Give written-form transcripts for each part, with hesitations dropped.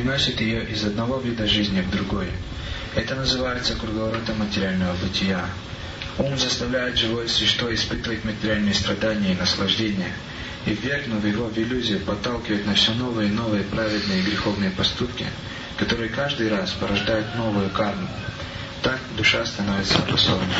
переносит ее из одного вида жизни в другой. Это называется круговоротом материального бытия. Ум заставляет живое существо испытывать материальные страдания и наслаждения, и, ввергнув его в иллюзию, подталкивает на все новые и новые праведные и греховные поступки, которые каждый раз порождают новую карму. Так душа становится обусловленной.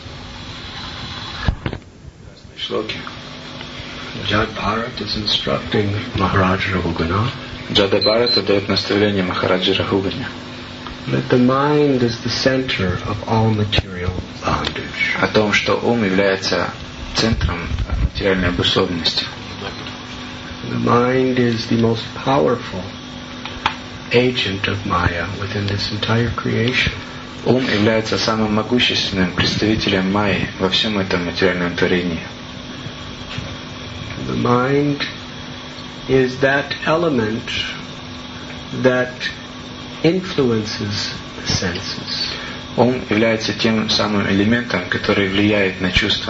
Шлоки. Jada Bharat is instructing Maharaja Raghugana. Джада Бхарата дает наставление Махараджи Рагхугане. That the mind is the center of all material bondage. О том, что ум является центром материальной обусловленности. The mind is the most powerful agent of Maya within this entire creation. Ум является самым могущественным представителем Майи во всем этом материальном творении. The mind is that element that influences the senses. Ум является тем самым элементом, который влияет на чувства.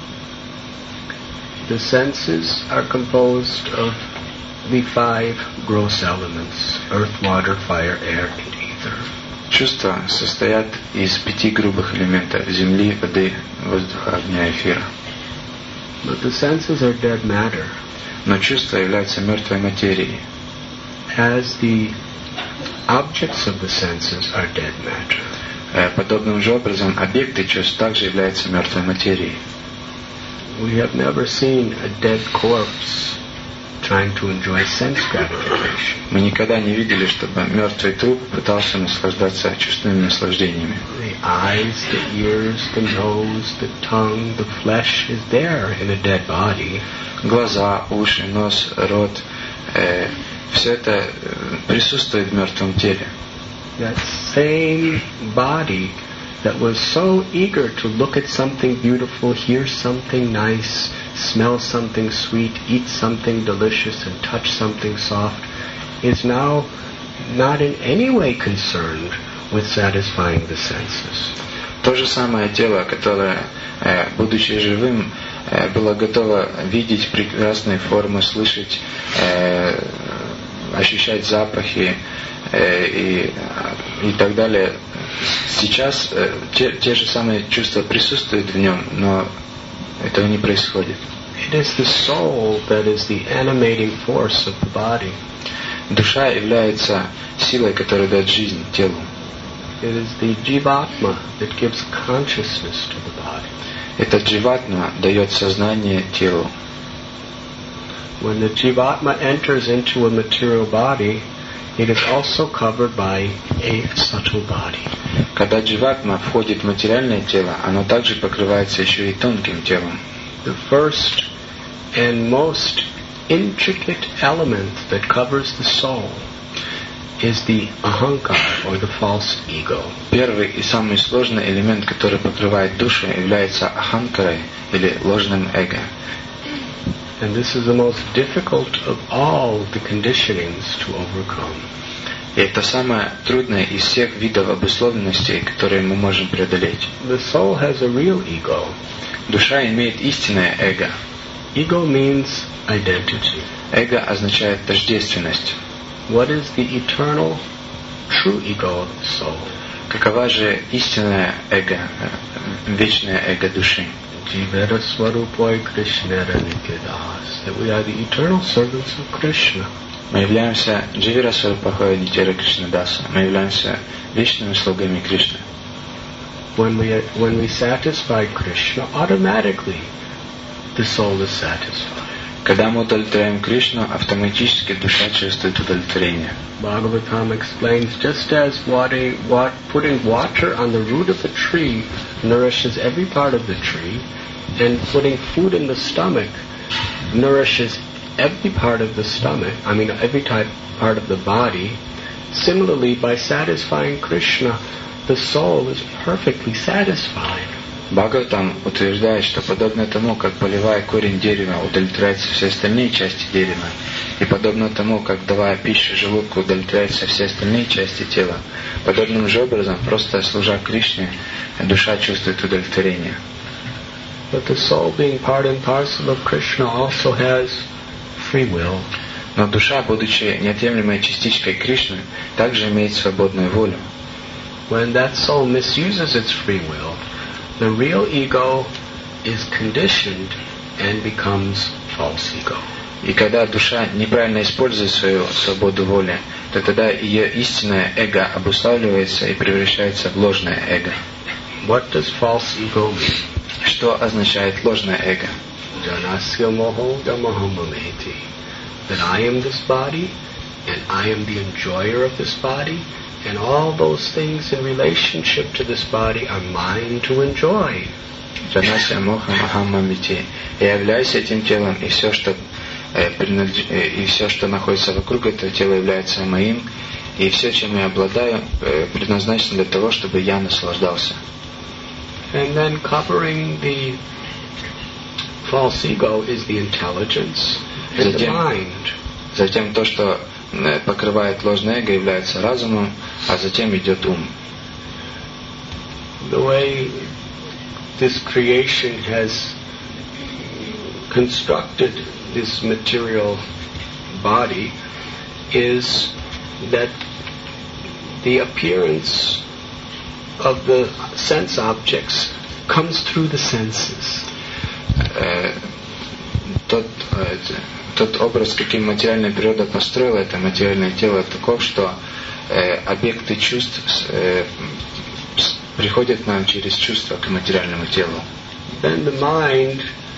The senses are composed of the 5 gross elements: earth, water, fire, air, and ether. Чувства состоят из 5 грубых элементов: земли, воды, воздуха, огня, эфира. But the senses are dead matter. Но чувства являются мертвой материей. As the objects of the senses are dead matter. Подобным же образом объекты чувств также являются мертвой материей. We have never seen a dead corpse trying to enjoy sense gratification. Мы никогда не видели, чтобы мертвый труп пытался наслаждаться чувственными наслаждениями. The eyes, the ears, the nose, the tongue, the flesh is there in a dead body. Глаза, уши, нос, рот, все это присутствует в мертвом теле. That same body that was so eager to look at something beautiful, hear something nice, smell something sweet, eat something delicious, and touch something soft, is now not in any way concerned with satisfying the senses. То же самое тело, которое, будучи живым, было готово видеть прекрасные формы, слышать, ощущать запахи и так далее. Сейчас те же самые чувства присутствуют в нем, но этого не происходит. It is the soul that is the animating force of the body. Душа является силой, которая дает жизнь телу. It is the jivatma that gives consciousness to the body. Это дживатма дает сознание телу. When the jivatma enters into a material body, it is also covered by a subtle body. Когда дживатма входит в материальное тело, оно также покрывается еще и тонким телом. The first and most intricate element that covers the soul is the ahankar, or the false ego. Первый и самый сложный элемент, который покрывает душу, является аханкарой, или ложным эго. And this is the most difficult of all the conditionings to overcome. И это самое трудное из всех видов обусловленностей, которые мы можем преодолеть. The soul has a real ego. Душа имеет истинное эго. Ego means identity. Эго означает тождественность. What is the eternal, true ego of the soul? Какова же истинное эго, вечное эго души? Jivera Swarupoi Krishnera Nityadas. That we are the eternal servants of Krishna. Мы являемся Дживера Сварупахой Нитьера Кришнадаса. Мы являемся вечными слугами Кришны. When we satisfy Krishna, automatically the soul is satisfied. Когда мы удовлетворяем Кришну, автоматически душа чувствует удовлетворение. Bhagavatam explains, just as putting water on the root of a tree nourishes every part of the tree, and putting food in the stomach nourishes every part of the stomach, every part of the body, similarly, by satisfying Krishna, the soul is perfectly satisfied. Бхагаватам утверждает, что подобно тому, как поливая корень дерева удовлетворяются все остальные части дерева, и подобно тому, как давая пищу желудку удовлетворяются все остальные части тела, подобным же образом, просто служа Кришне, душа чувствует удовлетворение. But the soul, being part and parcel of Krishna, also has free will. Но душа, будучи неотъемлемой частичкой Кришны, также имеет свободную волю. When that soul misuses its free will, the real ego is conditioned and becomes false ego. И когда душа неправильно использует свою свободу воли, то тогда ее истинное эго обуславливается и превращается в ложное эго. What does false ego mean? Что означает ложное эго? Janasya moho damahamameti. That I am this body, and I am the enjoyer of this body, and all those things in relationship to this body are mine to enjoy. Джанасья моха махамамити. Я являюсь этим телом, и все, что находится вокруг этого тела, является моим, и все, чем я обладаю, предназначено для того, чтобы я наслаждался. And then covering the false ego is the intelligence and the mind. Затем то, что покрывает ложное эго, является разумом, а затем идет ум. The way this creation has constructed this material body is that the appearance of the sense objects comes through the senses. Тот образ, каким материальная природа построила это материальное тело, таков, что объекты чувств приходят нам через чувства к материальному телу. Then the mind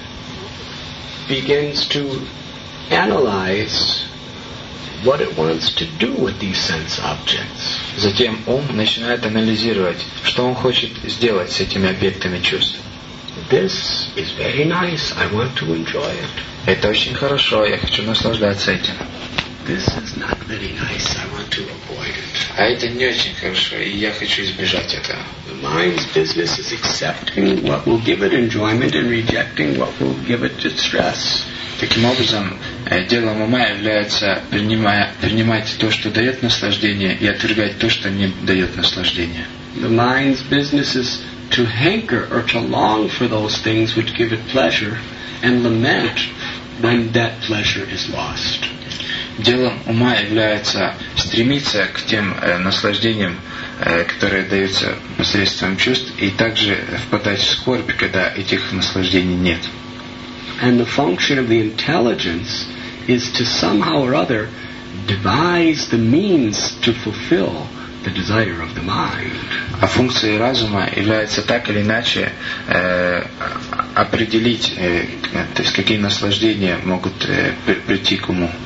begins to analyze what it wants to do with these sense objects. Затем ум начинает анализировать, что он хочет сделать с этими объектами чувств. This is very nice. I want to enjoy it. Это очень хорошо, я хочу наслаждаться этим. This is not very nice. I want to avoid it. А это не очень хорошо, и я хочу избежать этого. The mind's business is accepting what will give it enjoyment and rejecting what will give it distress. Таким образом, делом ума является принимать то, что дает наслаждение, и отвергать то, что не дает наслаждения. The mind's business is to hanker or to long for those things which give it pleasure and lament when that pleasure is lost. Делом ума является стремиться к тем наслаждениям, которые даются посредством чувств, и также впадать в скорбь, когда этих наслаждений нет. And the function of the intelligence is to somehow or other devise the means to fulfill the desire of the mind. А функцией разума является так или иначе определить, то есть какие наслаждения могут прийти к уму.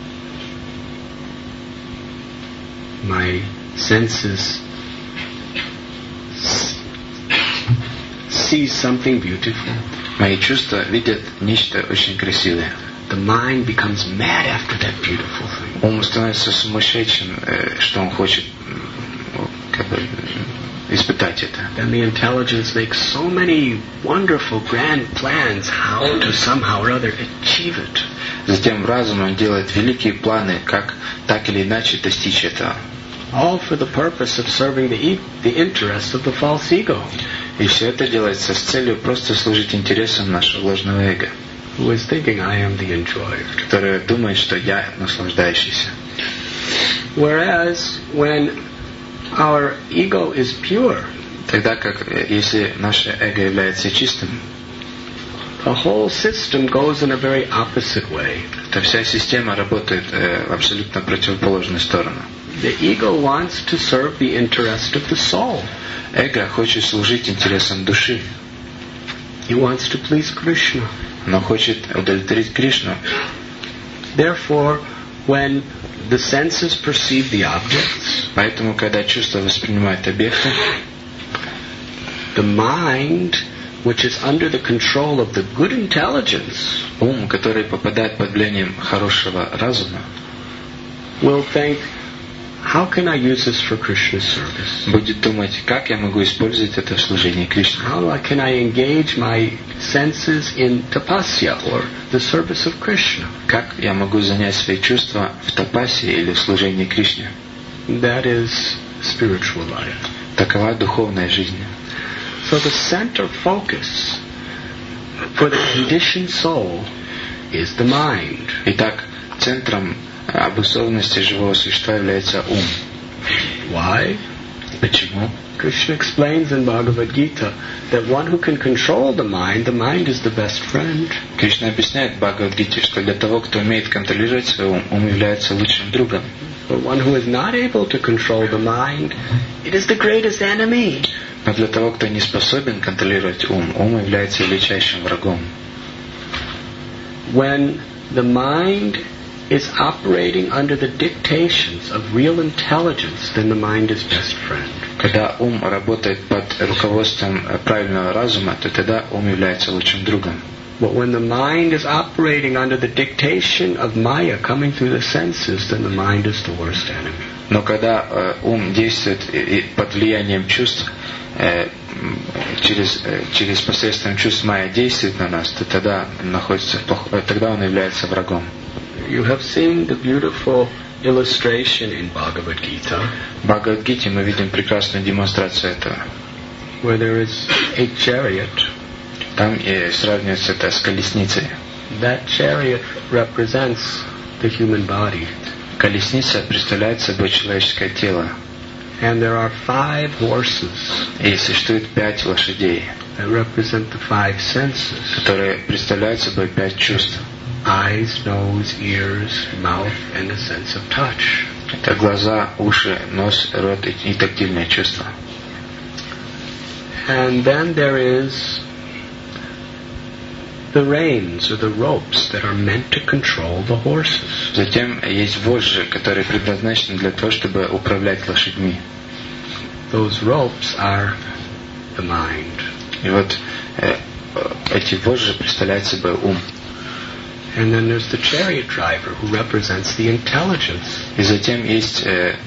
My senses see something beautiful. Мои чувства видят нечто очень красивое. The mind becomes mad after that beautiful thing. Ум становится сумасшедшим, что он хочет испытать это. Then the intelligence makes so many wonderful grand plans how to somehow or other achieve it. Затем разум он делает великие планы, как так или иначе достичь этого. All for the purpose of serving the interests of the false ego. И все это делается с целью просто служить интересам нашего ложного эго, who is thinking I am the enjoyer, которое думает, что я наслаждающийся. Whereas when our ego is pure, тогда как если наше эго является чистым, the whole system goes in a very opposite way. то вся система работает в абсолютно противоположную сторону. The ego wants to serve the interest of the soul. Эго хочет служить интересам души. He wants to please Krishna. Но хочет удовлетворить Кришну. Therefore, when the senses perceive the objects, поэтому, когда чувства воспринимают объекты, the mind, which is under the control of the good intelligence, ум, который попадает под влиянием хорошего разума, will think, how can I use this for Krishna's service? Будет думать, как я могу использовать это в служении Кришне. How can I engage my senses in tapasya or the service of Krishna? Как я могу занять свои чувства в тапасе или в служении Кришне? That is spiritual life. Такова духовная жизнь. So the center focus for the conditioned soul is the mind. Итак, центром обусловленности живого существа является ум. Why? Почему? Krishna explains in Bhagavad Gita that one who can control the mind is the best friend. Кришна объясняет в Бхагавад-гите, что для того, кто умеет контролировать свой ум, ум является лучшим другом. But one who is not able to control the mind, it is the greatest enemy. Но для того, кто не способен контролировать ум, ум является величайшим врагом. When the mind is operating under the dictations of real intelligence, then the mind is best friend. Когда ум работает под руководством правильного разума, то тогда ум является лучшим другом. But when the mind is operating under the dictation of Maya coming through the senses, then the mind is the worst enemy. Но когда ум действует под влиянием чувств, через посредством чувств Майя действует на нас, то тогда тогда он является врагом. You have seen the beautiful illustration in Bhagavad Gita. В Бхагавад-гите мы видим прекрасную демонстрацию этого. Where there is a chariot. Там сравнивается это с колесницей. That chariot represents the human body. Колесница представляет собой человеческое тело. And there are 5 horses. И существует 5 лошадей. That represent the 5 senses. Которые представляют собой 5 чувств. Eyes, nose, ears, mouth, and a sense of touch. Это глаза, уши, нос, рот и тактильные чувства. And then there is the reins or the ropes that are meant to control the horses. Затем есть вожжи, которые предназначены для того, чтобы управлять лошадьми. Those ropes are the mind. И вот эти вожжи представляют собой ум. And then there's the chariot driver who represents the intelligence. И затем есть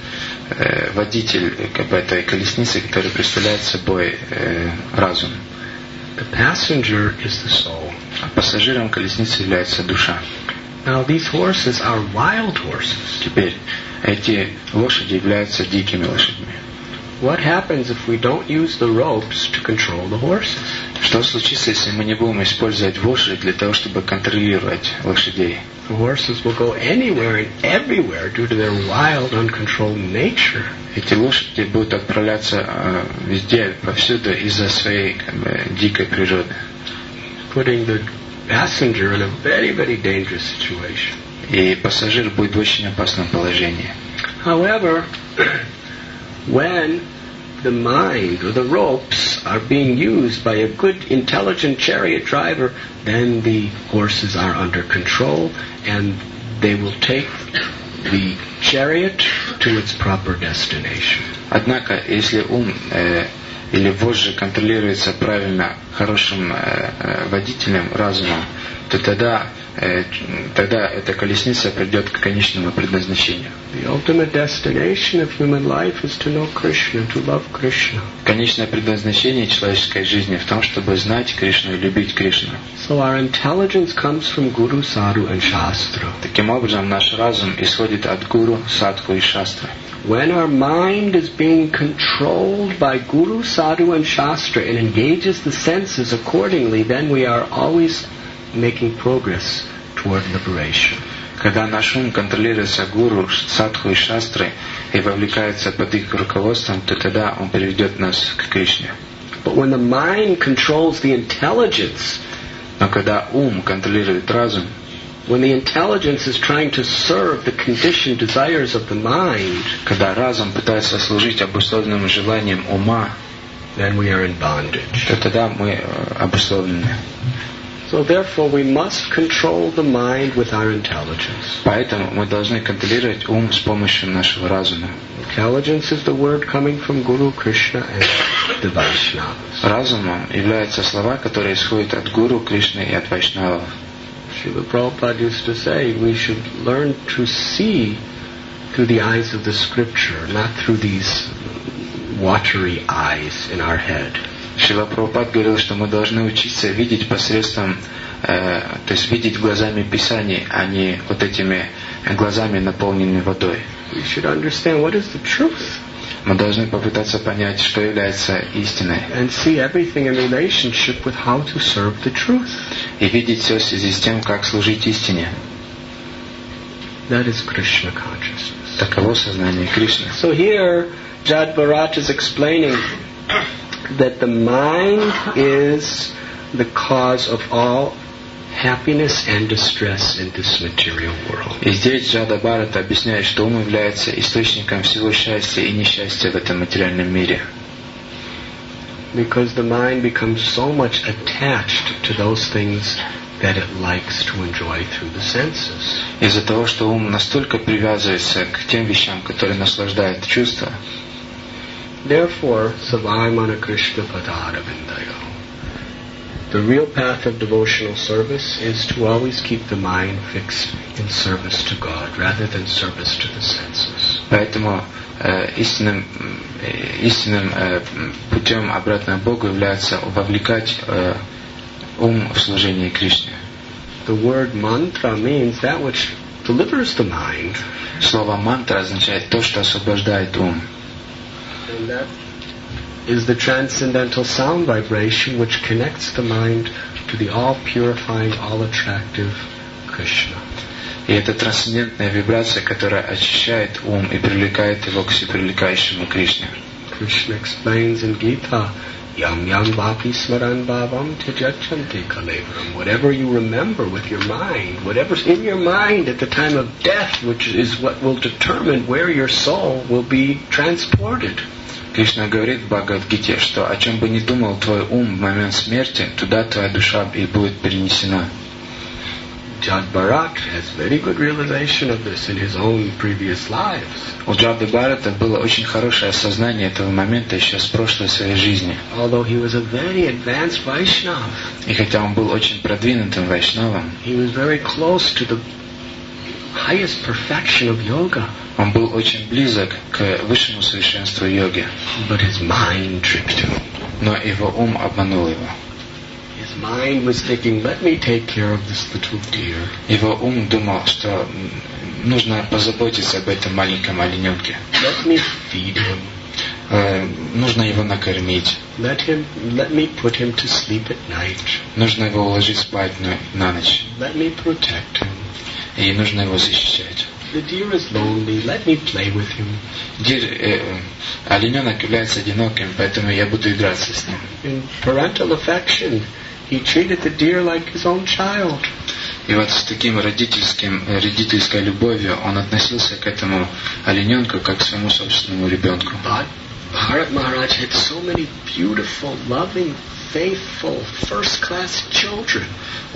водитель этой колесницы, который представляет собой разум. The passenger is the soul. А пассажиром колесницы является душа. Now these horses are wild horses. Теперь эти лошади являются дикими лошадьми. What happens if we don't use the ropes to control the horses? Что случится, если мы не будем использовать вожжи для того, чтобы контролировать лошадей? The horses will go anywhere and everywhere due to their wild, uncontrolled nature. Эти лошади будут отправляться везде, повсюду из-за своей дикой природы. Putting the passenger in a very, very dangerous situation. И пассажир будет в очень опасном положении. However, when the mind or the ropes are being used by a good, intelligent chariot driver, then the horses are under control and they will take the chariot to its proper destination. Однако, если ум или вожжи контролируется правильно хорошим водителем, разумом, то тогда эта колесница придет к конечному предназначению. The ultimate destination of human life is to know Krishna, to love Krishna. Конечное предназначение человеческой жизни в том, чтобы знать Кришну и любить Кришну. So our intelligence comes from Guru, Sadhu and Shastra. Таким образом, наш разум исходит от Гуру, Садху и Шастры. When our mind is being controlled by Guru, Sadhu and Shastra and engages the senses accordingly, then we are always making progress toward liberation. Когда наш ум контролируется Гуру, Садху и Шастрой и вовлекается под их руководством, то тогда он приведет нас к Кришне. But when the mind controls the intelligence, но когда ум контролирует разум, when the intelligence is trying to serve the conditioned desires of the mind, когда разум пытается служить обусловленным желаниям ума, then we are in bondage. То тогда мы обусловлены. So therefore we must control the mind with our intelligence. Поэтому мы должны контролировать ум с помощью нашего разума. Intelligence is the word coming from Guru, Krishna and the Vaishnavas. Разумом являются слова, которые исходят от Гуру, Кришны и от Вайшнавов. Srila Prabhupada used to say we should learn to see through the eyes of the scripture, not through these watery eyes in our head. Шрила Прабхупад говорил, что мы должны учиться видеть посредством, то есть видеть глазами Писаний, а не вот этими глазами, наполненными водой. We should understand what is the truth. Мы должны попытаться понять, что является истиной. And see everything in relationship with how to serve the truth. И видеть все в связи с тем, как служить истине. That is Krishna consciousness. Таково сознание Кришны. So here, Jad Bharat is explaining that the mind is the cause of all happiness and distress in this material world. И здесь Джада Бхарата объясняет, что ум является источником всего счастья и несчастья в этом материальном мире. Because the mind becomes so much attached to those things that it likes to enjoy through the senses. Из-за того, что ум настолько привязывается к тем вещам, которые наслаждают чувства. Therefore, Savai Krishna Padara Vindayo. The real path of devotional service is to always keep the mind fixed in service to God rather than service to the senses. Поэтому истинным путем обратно к Богу является вовлекать ум в служение Кришне. The word mantra means that which delivers the mind. Слово мантра означает то, что освобождает ум. And that is the transcendental sound vibration which connects the mind to the all-purifying, all-attractive Krishna. И это трансцендентная вибрация, которая очищает ум и привлекает его к всепривлекающему Кришне. Krishna explains in Gita, Yam yam vapi smaran bhavam tejachanti kalevram. Whatever you remember with your mind, whatever's in your mind at the time of death, which is what will determine where your soul will be transported. Кришна говорит в Бхагавад-гите, что о чем бы ни думал твой ум в момент смерти, туда твоя душа и будет перенесена. Jad Bharat has very good realization of this in his own previous lives. У Джады Бхарата было очень хорошее осознание этого момента еще с прошлой своей жизни. Although he was a very advanced Vaishnava, И хотя он был очень продвинутым вайшнавом, he was very close to the highest perfection of yoga. Он был очень близок к высшему совершенству йоги. But his mind tricked him. Но его ум обманул его. His mind was thinking, let me take care of this little deer. Его ум думал, что нужно позаботиться об этом маленьком олененке. Let me feed him. Нужно его накормить. Let me put him to sleep at night. Нужно его уложить спать на ночь. Let me protect him. И нужно его защищать. The deer is lonely. Let me play with him. Олененок является одиноким, поэтому я буду играться с ним. In parental affection, he treated the deer like his own child. И вот с таким родительской любовью он относился к этому олененку как к своему собственному ребенку. But Bharat Maharaj had so many beautiful, loving, faithful, first-class children.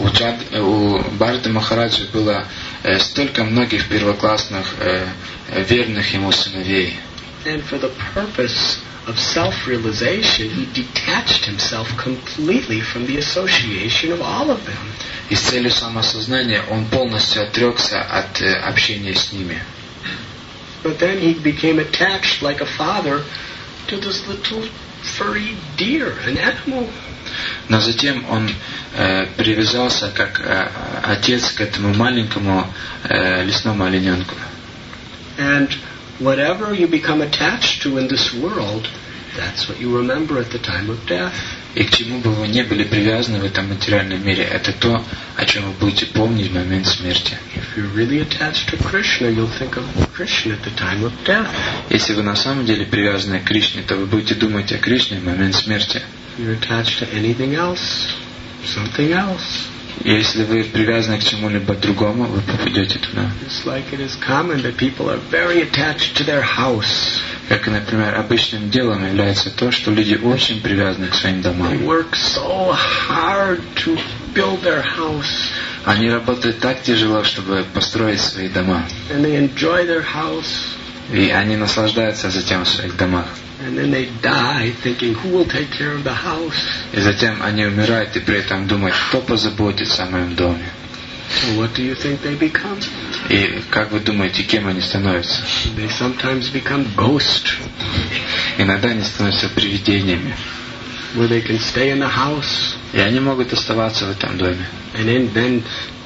У Бхарата Махараджа было столько многих первоклассных, верных ему сыновей. And for the purpose of self-realization, he detached himself completely from the association of all of them. И с целью самосознания он полностью отрекся от общения с ними. But then he became attached like a father to this little furry deer, an animal. Но затем он привязался как отец к этому маленькому лесному олененку. And whatever you become attached to in this world, that's what you remember at the time of death. И к чему бы вы ни были привязаны в этом материальном мире, это то, о чем вы будете помнить в момент смерти. If you're really attached to Krishna, you'll think of Krishna at the time of death. Если вы на самом деле привязаны к Кришне, то вы будете думать о Кришне в момент смерти. If you're attached to anything else, something else. Если вы привязаны к чему-либо другому, вы попадете туда. It's like it is common that people are very attached to their house. Как, например, обычным делом является то, что люди очень привязаны к своим домам. They work so hard to build their house. Они работают так тяжело, чтобы построить свои дома. And they enjoy their house. И они наслаждаются затем в своих домах. And then they die thinking, who will take care of the house? И затем они умирают и при этом думают, кто позаботится о моем доме. So what do you think they become? И как вы думаете, кем они становятся? They sometimes become ghosts. Иногда они становятся привидениями. Where they can stay in the house. И они могут оставаться в этом доме. And then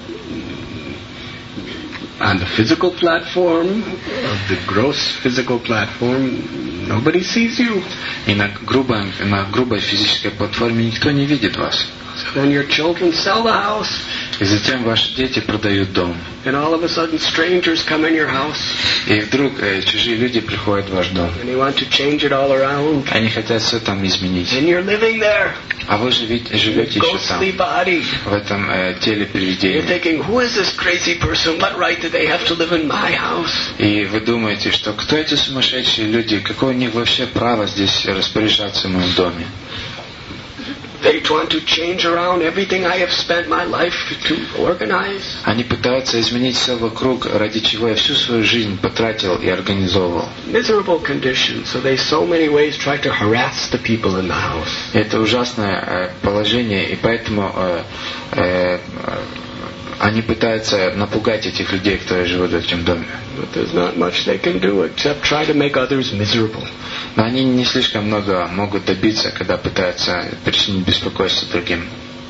on the physical platform, of the gross physical platform, nobody sees you. И на грубой физической платформе никто не видит вас. Then your children sell the house. И затем ваши дети продают дом. And all of a sudden strangers come in your house. И вдруг чужие люди приходят в ваш дом. And you want to change it all around. Они хотят все там изменить. And you're living there. А вы живете еще там, Body. в этом теле привидения. You're thinking, who is this crazy person? What right do they have to live in my house? И вы думаете, что кто эти сумасшедшие люди? Какое у них вообще право здесь распоряжаться в моем доме? They want to change around everything I have spent my life to organize. Они пытаются изменить все вокруг, ради чего я всю свою жизнь потратил и организовывал. Miserable conditions, so they so many ways try to harass the people in the house. Это ужасное положение, и поэтому они пытаются напугать этих людей, которые живут в этом доме. But there's not much they can do except try to make others miserable. Но они не слишком много могут добиться, когда пытаются причинить беспокойство другим.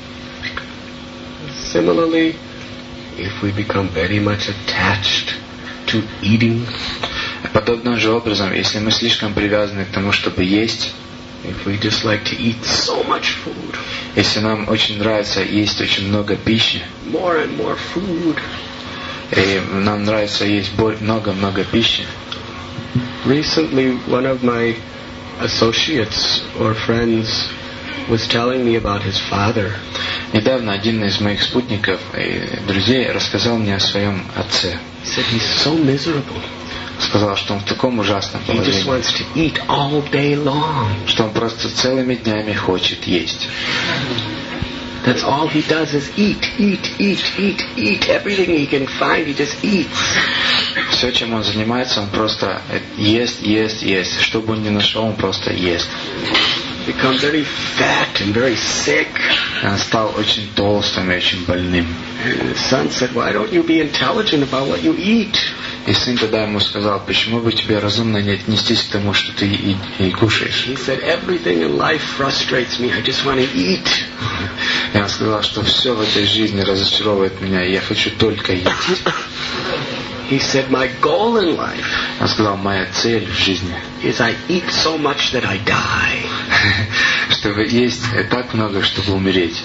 Similarly, if we become very much attached to eating, подобным же образом, если мы слишком привязаны к тому, чтобы есть, if we just like to eat so much food, если нам очень нравится есть очень много пищи, more and more food, и нам нравится есть много-много пищи. Recently, one of my associates or friends was telling me about his father. Недавно один из моих спутников и друзей рассказал мне о своем отце. He said he's so miserable. Сказал, что он в таком ужасном He just положении, wants to eat all day long. что он просто целыми днями хочет есть. That's all he does is eat. Everything he can find, he just eats. Все, чем он занимается, он просто ест. Что бы он ни нашел, он просто ест. Become very fat and very sick. Он стал очень толстым и очень больным. And his son said, why don't you be intelligent about what you eat? И сын тогда ему сказал, почему бы тебе разумно не отнестись к тому, что ты и кушаешь? He said, everything in life frustrates me. I just want to eat. И он сказал, что все в этой жизни разочаровывает меня, и я хочу только есть. He said, my goal in life Он сказал, моя цель в жизни is I eat so much that I die. чтобы есть так много, чтобы умереть.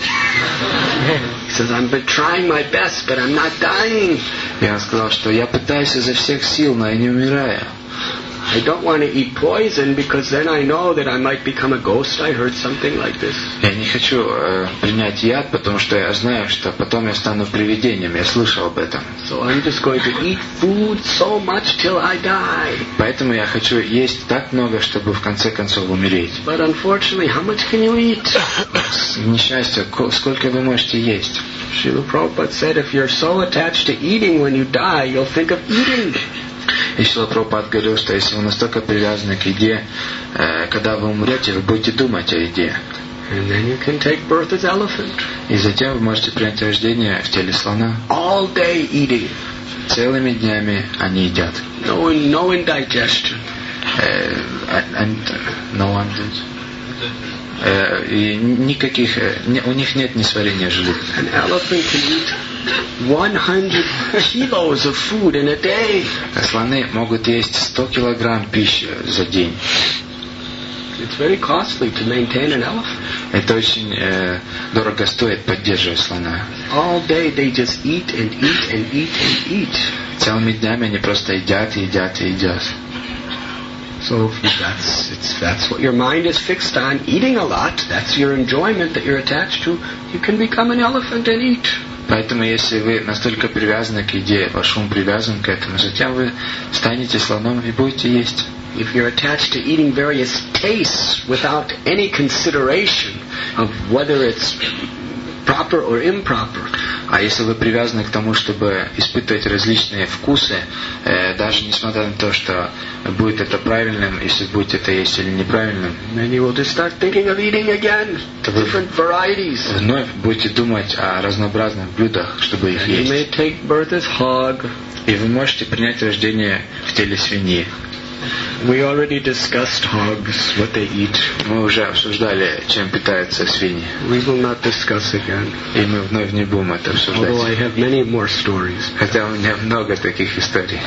He says, I've been trying my best, but I'm not dying. И он сказал, что я пытаюсь изо всех сил, но я не умираю. I don't want to eat poison because then I know that I might become a ghost. I heard something like this. Я не хочу принять яд, потому что я знаю, что потом я стану привидением. Я слышал об этом. So I'm just going to eat food so much till I die. Поэтому я хочу есть так много, чтобы в конце концов умереть. But unfortunately, how much can you eat? К несчастью, сколько вы можете есть? Srila Prabhupada said, if you're so attached to eating, when you die, you'll think of eating. И Шрила Прабхупада говорил, что если вы настолько привязаны к еде, когда вы умрете, вы будете думать о еде. And then you can take birth as elephant. И затем вы можете принять рождение в теле слона. All day eating. Целыми днями они едят. No indigestion. И никаких, у них нет несварения желудка. An elephant can eat 100 kilos of food in a day. Слоны могут есть 100 килограмм пищи за день. It's very costly to maintain an elephant. Это очень дорого стоит поддерживать слона. All day they just eat and eat and eat and eat. Целыми днями они просто едят. So if that's what your mind is fixed on, eating a lot, that's your enjoyment that you're attached to, you can become an elephant and eat. Поэтому, если вы настолько привязаны к еде, ваш ум привязан к этому, затем вы станете слоном и будете есть. If you're attached to eating various tastes without any consideration of whether it's proper or improper. А если вы привязаны к тому, чтобы испытывать различные вкусы, даже несмотря на то, что будет это правильным, если будете это есть или неправильным, then you will just start thinking of eating again, different varieties. Вновь будете думать о разнообразных блюдах, чтобы их есть. You may take birth as hog. И вы можете принять рождение в теле свиньи. We already discussed hogs, what they eat. Мы уже обсуждали, чем питаются свиньи. We will not discuss again. И мы вновь не будем это обсуждать. Although I have many more stories. Хотя у меня много таких историй.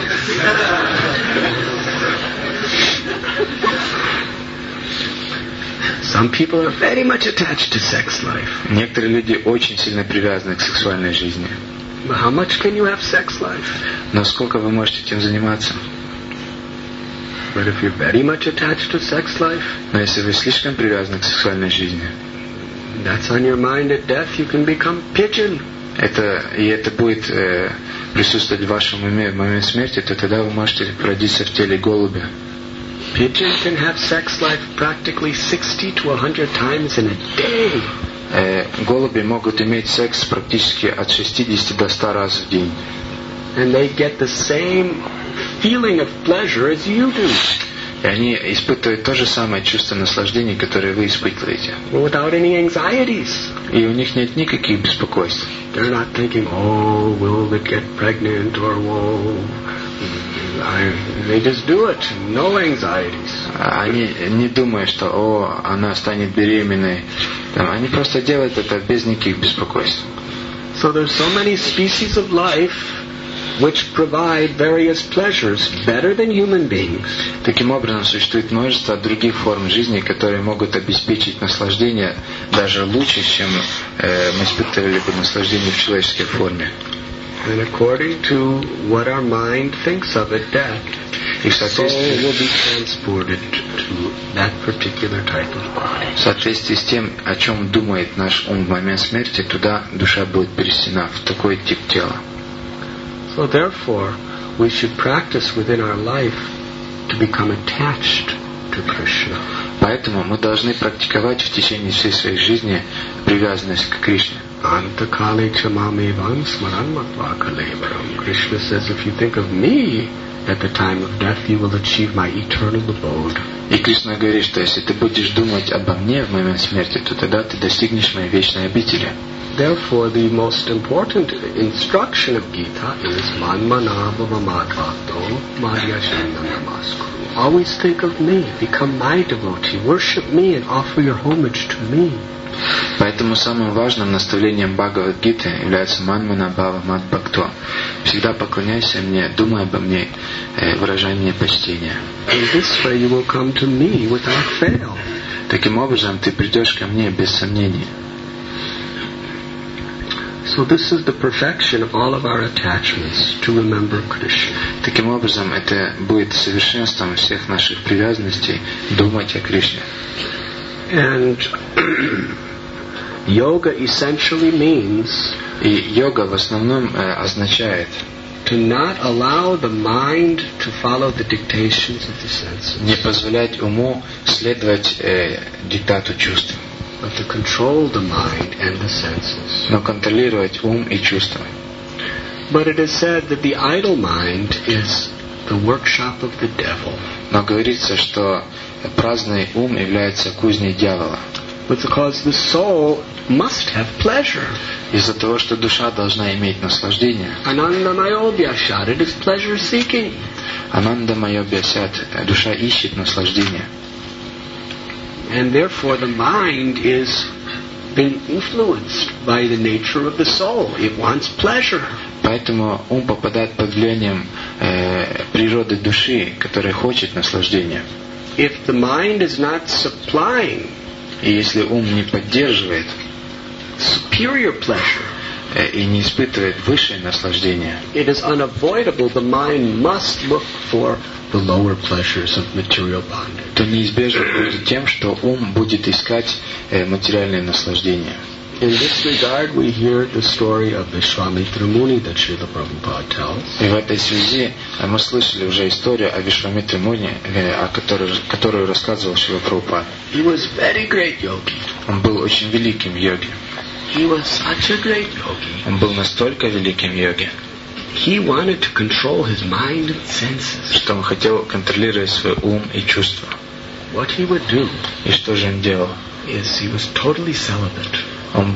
Some people are very much attached to sex life. Некоторые люди очень сильно привязаны к сексуальной жизни. But how much can you have sex life? Но сколько вы можете этим заниматься? But if you're very much attached to sex life, Но если вы слишком привязаны к сексуальной жизни, that's on your mind at death, you can become pigeon. это будет присутствовать в вашем уме в момент смерти, то тогда вы можете родиться в теле голубя. Pigeon can have sex life practically 60 to 100 times in a day. Голуби могут иметь секс практически от 60 до 100 раз в день. And they get the same feeling of pleasure as you do. И они испытывают то же самое чувство наслаждения, которое вы испытываете. Without any anxieties. И у них нет никаких беспокойств. They're not thinking, oh, will it get pregnant or whoa. They just do it. No anxieties. Они не думают, что она станет беременной. Они просто делают это без никаких беспокойств. So there's so many species of life which provide various pleasures better than human beings. Таким образом, существует множество других форм жизни, которые могут обеспечить наслаждение даже лучше, чем мы испытывали бы наслаждение в человеческой форме. And according to what our mind thinks of at death, the soul will be transported to that particular type of body. В соответствии с тем, о чем думает наш ум в момент смерти, туда душа будет перенесена в такой тип тела. So therefore, we should practice within our life to become attached to Krishna. Поэтому мы должны практиковать в течение всей своей жизни привязанность к Кришне. Antakale chamamevam smaranmatva kalevaram. Krishna says, if you think of me at the time of death, you will achieve my eternal abode. И Кришна говорит, что если ты будешь думать обо мне в момент смерти, то тогда ты достигнешь моей вечной обители. Therefore, the most important instruction of Gita is manmana bhavamadvato madhyashanam namaskuru. Always think of me, become my devotee, worship me and offer your homage to me. Поэтому самым важным наставлением Бхагавад-гиты является манмана бхава мад бхакто. Всегда поклоняйся мне, думай обо мне, выражай мне почтение. In this way you will come to me without fail. Таким образом ты придешь ко мне без сомнений. So this is the perfection of all of our attachments, to remember Krishna. Таким образом, это будет совершенством всех наших привязанностей думать о Кришне. And yoga essentially means И йога в основном означает to not allow the mind to follow the dictations of the senses, не позволять уму следовать диктату чувств, but to control the mind and the senses. но контролировать ум и чувства. But it is said that the idle mind is the workshop of the devil. Но говорится, что праздный ум является кузней дьявола. Because the soul must have pleasure. Из-за того, что душа должна иметь наслаждение. Ananda mayobhyashat, it is pleasure seeking. Ананда майобhyasat, душа ищет наслаждение. And therefore the mind is being influenced by the nature of the soul. It wants pleasure. Поэтому ум попадает под влиянием природы души, которая хочет наслаждения. If the mind is not supplying И если ум не поддерживает superior pleasure, и не испытывает высшее наслаждение, it is unavoidable. The mind must look for the lower pleasures of material bondage. то неизбежно будет тем, что ум будет искать материальное наслаждение. In this regard, we hear the story of Vishwamitra Muni that Srila Prabhupada tells. И в этой связи мы слышали уже историю о Вишвамитре Муни, которую рассказывал Шрила Прабхупада. He was very great yogi. Он был очень великим йоги. He was such a great yogi. Он был настолько великим йоги, He wanted to control his mind and senses. что он хотел контролировать свой ум и чувства. What he would do И что же он делал? is he was totally celibate. Он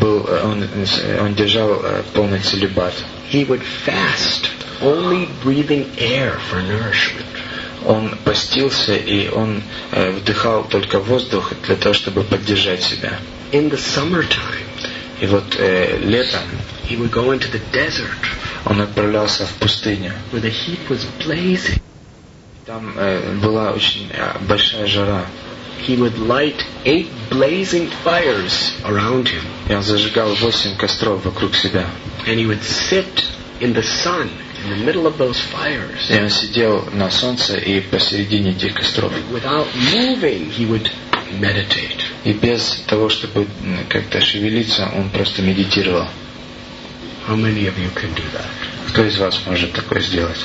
держал полный целибат. He would fast, only breathing air for nourishment. Он постился, и он вдыхал только воздух для того, чтобы поддержать себя. In the summertime, И вот летом he would go into the desert он отправлялся в пустыню. where the heat was blazing. Там была очень большая жара. He would light 8 blazing fires around him. И он зажигал 8 костров вокруг себя. And he would sit in the sun, in the middle of those fires. И он сидел на солнце и посередине этих костров. Without moving, he would meditate. И без того, чтобы как-то шевелиться, он просто медитировал. How many of you can do that? Кто из вас может такое сделать?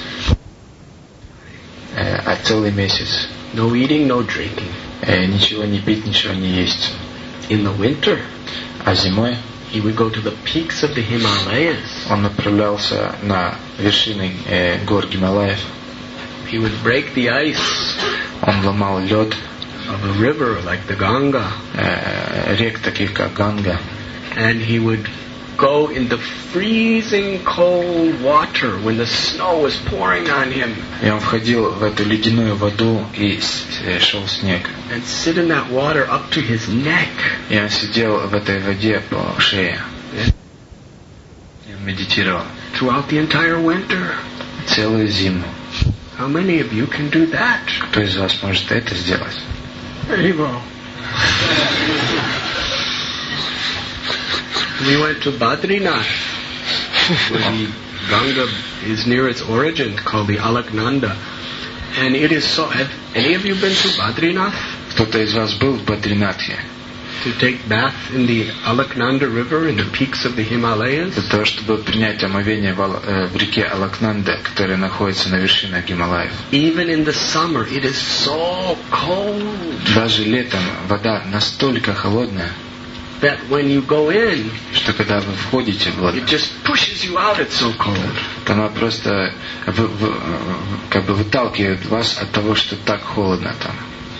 А целый месяц. No eating, no drinking. Ничего не пить, ничего не есть. In the winter, А зимой he would go to the peaks of the Himalayas. он направлялся на вершины гор Гималаев. He would break the ice Он ломал лед of a river like the Ganga. Рек таких как Ганга. And he would go in the freezing cold water when the snow was pouring on him. И он входил в эту ледяную воду, и шел снег. And sit in that water up to his neck. И он сидел в этой воде по шее. И он медитировал. Throughout the entire winter. Целую зиму. How many of you can do that? Кто из вас может это сделать? Very well. We went to Badrinath, where the Ganga is near its origin, called the Alaknanda. And it is so... Have any of you been to Badrinath? Кто-то из вас был в Бадринатхе? To take bath in the Alaknanda River in the peaks of the Himalayas? Для того, чтобы принять омовение в реке Алакнанда, которая находится на вершинах Гималаев. Even in the summer, it is so cold. Даже летом вода настолько холодная, that when you go in, что когда вы входите в воду, it just pushes you out. It's so cold. Она просто как бы выталкивает вас от того, что так холодно там.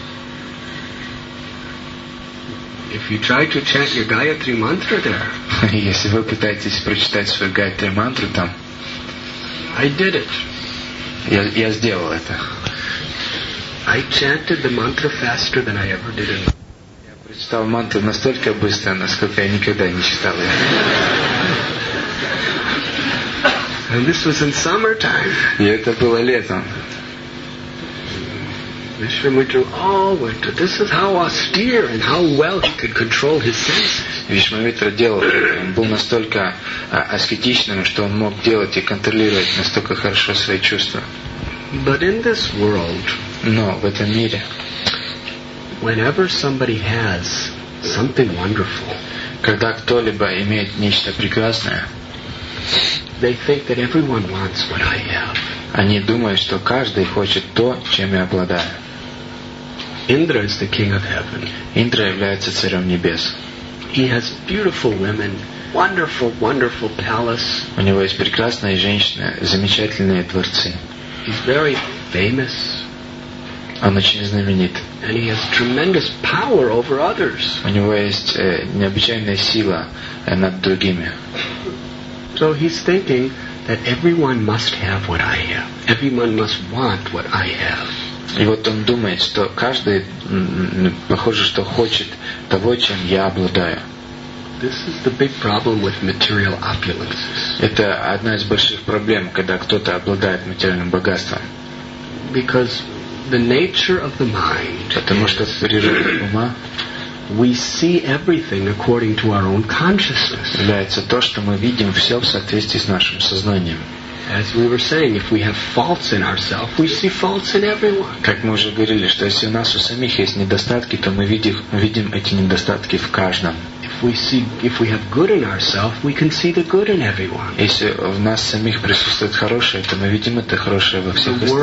If you try to chant your Gayatri mantra there, если вы пытаетесь прочитать свою Гайатри мантру там, I did it. Я сделал это. I chanted the mantra faster than I ever did in my... Я прочитал мантру настолько быстро, насколько я никогда не читал ее. And this was in summertime. И это было летом. Vishwamitra all winter. This is how austere and how well he could control his senses. Вишвамитра делал, он был настолько аскетичным, что он мог делать и контролировать настолько хорошо свои чувства. But in this world, но в этом мире, whenever somebody has something wonderful, когда кто-либо имеет нечто прекрасное, they think that everyone wants what I have. Они думают, что каждый хочет то, чем я обладаю. Indra is the king of heaven. Индра является царем небес. He has beautiful women, wonderful, wonderful palace. У него есть прекрасные женщины, замечательные дворцы. He's very famous. Он очень знаменит. And he has tremendous power over others. У него есть необычайная сила над другими. So he's thinking that everyone must have what I have. Everyone must want what I have. И вот он думает, что каждый, похоже, что хочет того, чем я обладаю. This is the big problem with material opulences. Это одна из больших проблем, когда кто-то обладает материальным богатством. Because the nature of the mind, потому что в природе ума, we see everything according to our own consciousness. Является то, что мы видим все в соответствии с нашим сознанием. As we were saying, if we have faults in ourselves, we see faults in everyone. Как мы уже говорили, что если у нас у самих есть недостатки, то мы видим эти недостатки в каждом. If we have good in ourselves, we can see the good in everyone. Если в нас самих присутствует хорошее, то мы видим это хорошее во всех остальных.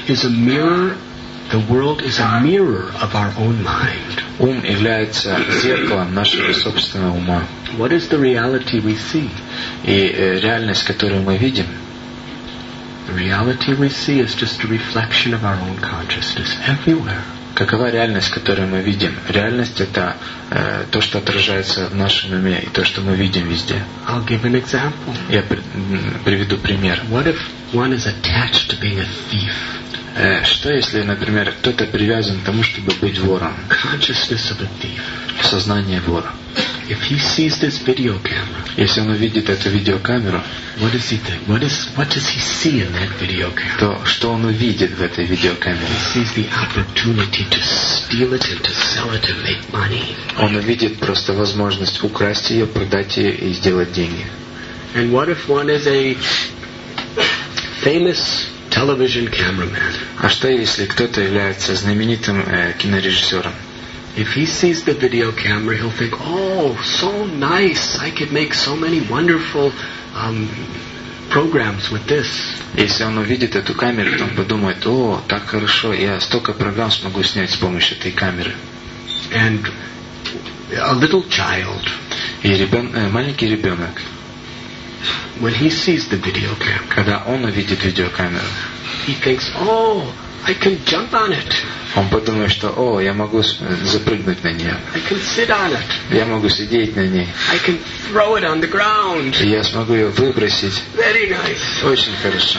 The world is a mirror of our own mind. Ум является зеркалом нашего собственного ума. What is the reality we see? И реальность, которую мы видим, the reality we see is just a reflection of our own consciousness everywhere. Какова реальность, которую мы видим? Реальность — это то, что отражается в нашем уме, и то, что мы видим везде. I'll give an example. Я приведу пример. What if one is attached to being a thief? Что если, например, кто-то привязан к тому, чтобы быть вором? Consciousness of a thief. Сознание вора. If he sees this video camera, если он увидит эту видеокамеру, what does he think? What does he see in that video camera? то что он увидит в этой видеокамере? He sees the opportunity to steal it and to sell it and make money. Он увидит просто возможность украсть ее, продать ее и сделать деньги. And what if one is a famous television cameraman? А что если кто-то является знаменитым кинорежиссером? If he sees the video camera, he'll think, oh, so nice, I could make so many wonderful programs with this. Если он увидит эту камеру, то он подумает, о, так хорошо, я столько программ смогу снять с помощью этой камеры. And a little child, И маленький ребенок, when he sees the video camera, когда он увидит видеокамеру, he thinks, oh, I can jump on it. он подумает, что, о, я могу запрыгнуть на нее, I can sit on it. я могу сидеть на ней, I can throw it on the ground. и я смогу ее выбросить. Very nice. Очень хорошо.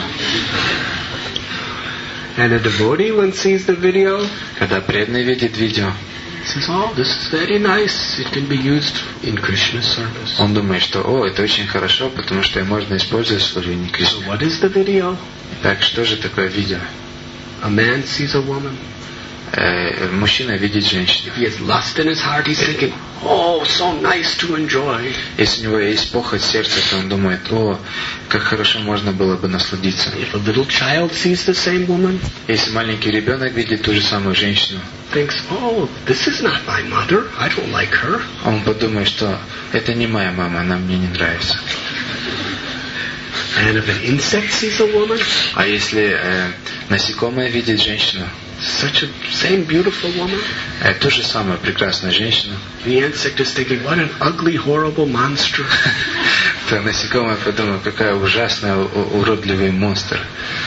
And a devotee, when sees the video, Когда преданный видит видео, says, oh, this is very nice. It can be used in Krishna service. он думает, что, о, это очень хорошо, потому что можно использовать в служении So Кришны. what is the video? Так, что же такое видео? A man sees a woman. Мужчина видит женщину. He has lust in his heart. He's thinking, oh, so nice to enjoy. Если у него есть похоть в сердце, то он думает, о, как хорошо можно было бы насладиться. If a little child sees the same woman, Если маленький ребенок видит ту же самую женщину, thinks, oh, this is not my mother. I don't like her. он подумает, что это не моя мама, она мне не нравится. And if an insect sees a woman, А если насекомое видит женщину, such a same beautiful woman, ту же самую прекрасную женщину, the insect is thinking, what an ugly, horrible monster. то насекомое подумает, какая ужасная, уродливый монстр.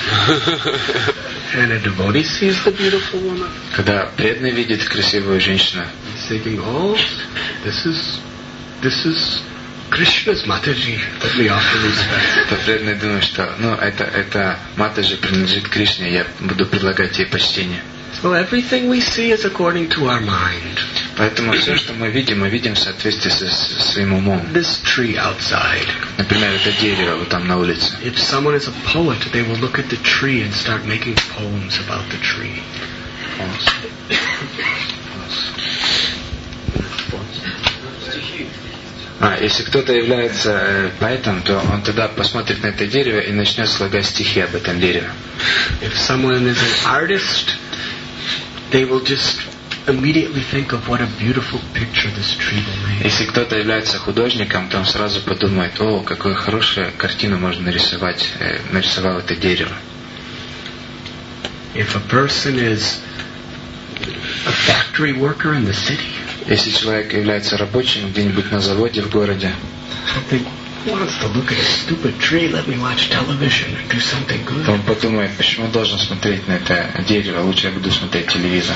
And a devotee sees the beautiful woman, Когда преданный видит красивую женщину, he's thinking, oh, this is Krishna's Mataji. Let me offer respect. то преданный думает, что это Матаджи принадлежит Кришне, я буду предлагать ей почтение. So everything we see is according to our mind. Поэтому все, что мы видим в соответствии со своим умом. This tree outside. Например, это дерево вот там на улице. If someone is a poet, they will look at the tree and start making poems about the tree. Если кто-то является поэтом, то он тогда посмотрит на это дерево и начнет слагать стихи об этом дереве. If someone is an artist, they will just immediately think of what a beautiful picture this tree will make. Если кто-то является художником, то он сразу подумает, о, какую хорошую картину можно нарисовать, нарисовал это дерево. If a person is a factory worker in the city, Если человек является рабочим где-нибудь на заводе в городе, who wants to look at a stupid tree, let me watch television and do something то good. он подумает, почему я должен смотреть на это дерево, лучше я буду смотреть телевизор.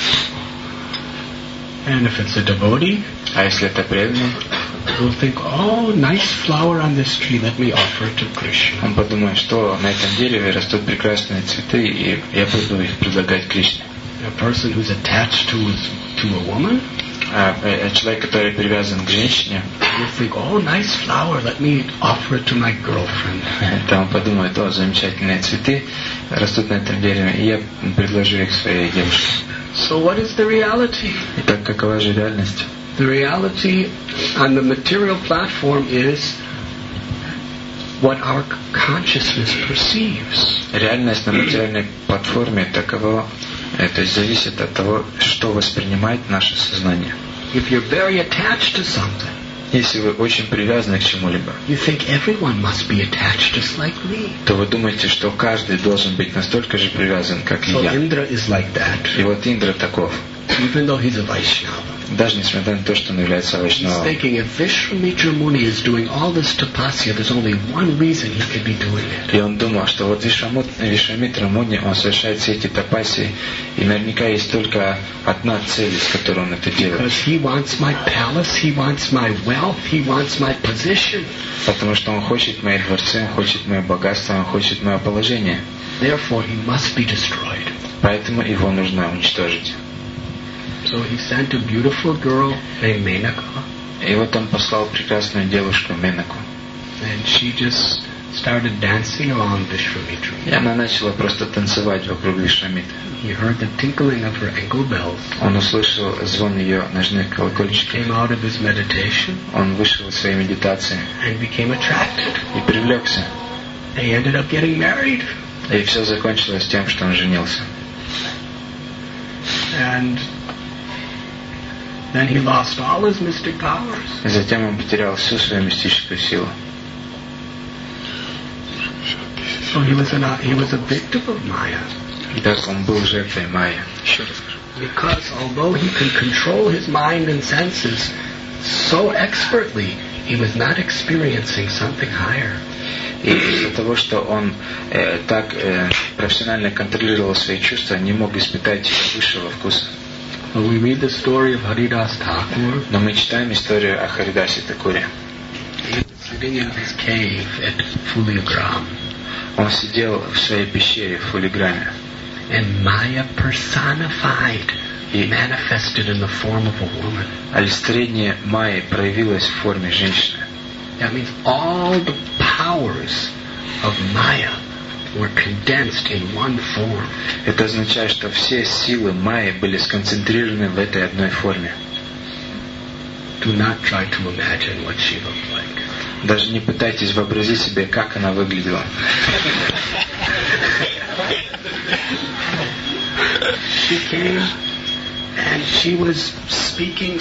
And if it's a devotee, А если это преданный, he'll think, oh, nice flower on this tree, let me offer it to Krishna. он подумает, что на этом дереве растут прекрасные цветы, и я буду их предлагать Кришне. A person who's attached to a woman, А человек, который привязан к женщине, will think, oh, nice flower, let me offer it to my girlfriend. то он подумает, о, замечательные цветы растут на этом дереве, и я предложу их своей девушке. So what is the reality? Итак, какова же реальность? The reality on the material platform is what our consciousness perceives. Реальность на материальной платформе такова, то есть зависит от того, что воспринимает наше сознание. If you're very attached to something, Если вы очень привязаны к чему-либо, you think everyone must be attached just like me. то вы думаете, что каждый должен быть настолько же привязан, как и So я. Indra is like that, И вот Индра таков. even though he's a Vaishnava. Даже несмотря на то, что он является He's вайшнавом. thinking if Vishwamitra Muni is doing all this tapasya, there's only one reason he could be doing it. И он думал, что вот Вишвамитра Муни, он совершает все эти тапаси, и наверняка есть только одна цель, с которой он это делает. Because he wants my palace, he wants my wealth, he wants my position. Потому что он хочет мои дворцы, он хочет мое богатство, он хочет мое положение. Therefore, he must be destroyed. Поэтому его нужно уничтожить. So he sent a beautiful girl named Menaka. И вот он послал прекрасную девушку Менаку. And she just started dancing along Vishwamitra. И она начала просто танцевать вокруг Вишвамитры. He heard the tinkling of her ankle bells. Он услышал звон ее ножных колокольчиков. Came out of his meditation. Он вышел из своей медитации. And became attracted. И привлекся. They ended up getting married. И все закончилось тем, что он женился. And then he lost all his mystic powers. И затем он потерял всю свою мистическую силу. So he was a victim of Maya. Так он был жертвой Майи. Because although he could control his mind and senses so expertly, he was not experiencing something higher. И из-за того, что он так профессионально контролировал свои чувства, не мог испытать высшего вкуса. But we read the story of Haridas Thakur. Но мы читаем историю о Харидасе Такуре. He was sitting in his cave at Fuligram. Он сидел в своей пещере в Фулиграме. And Maya personified, manifested in the form of a woman. Олицетворение Майи проявилось в форме женщины. That means all the powers of Maya were condensed in one form. Это означает, что все силы Майи были сконцентрированы в этой одной форме. Do not try to imagine what she looked like. Даже не пытайтесь вообразить себе, как она выглядела. She came and she was speaking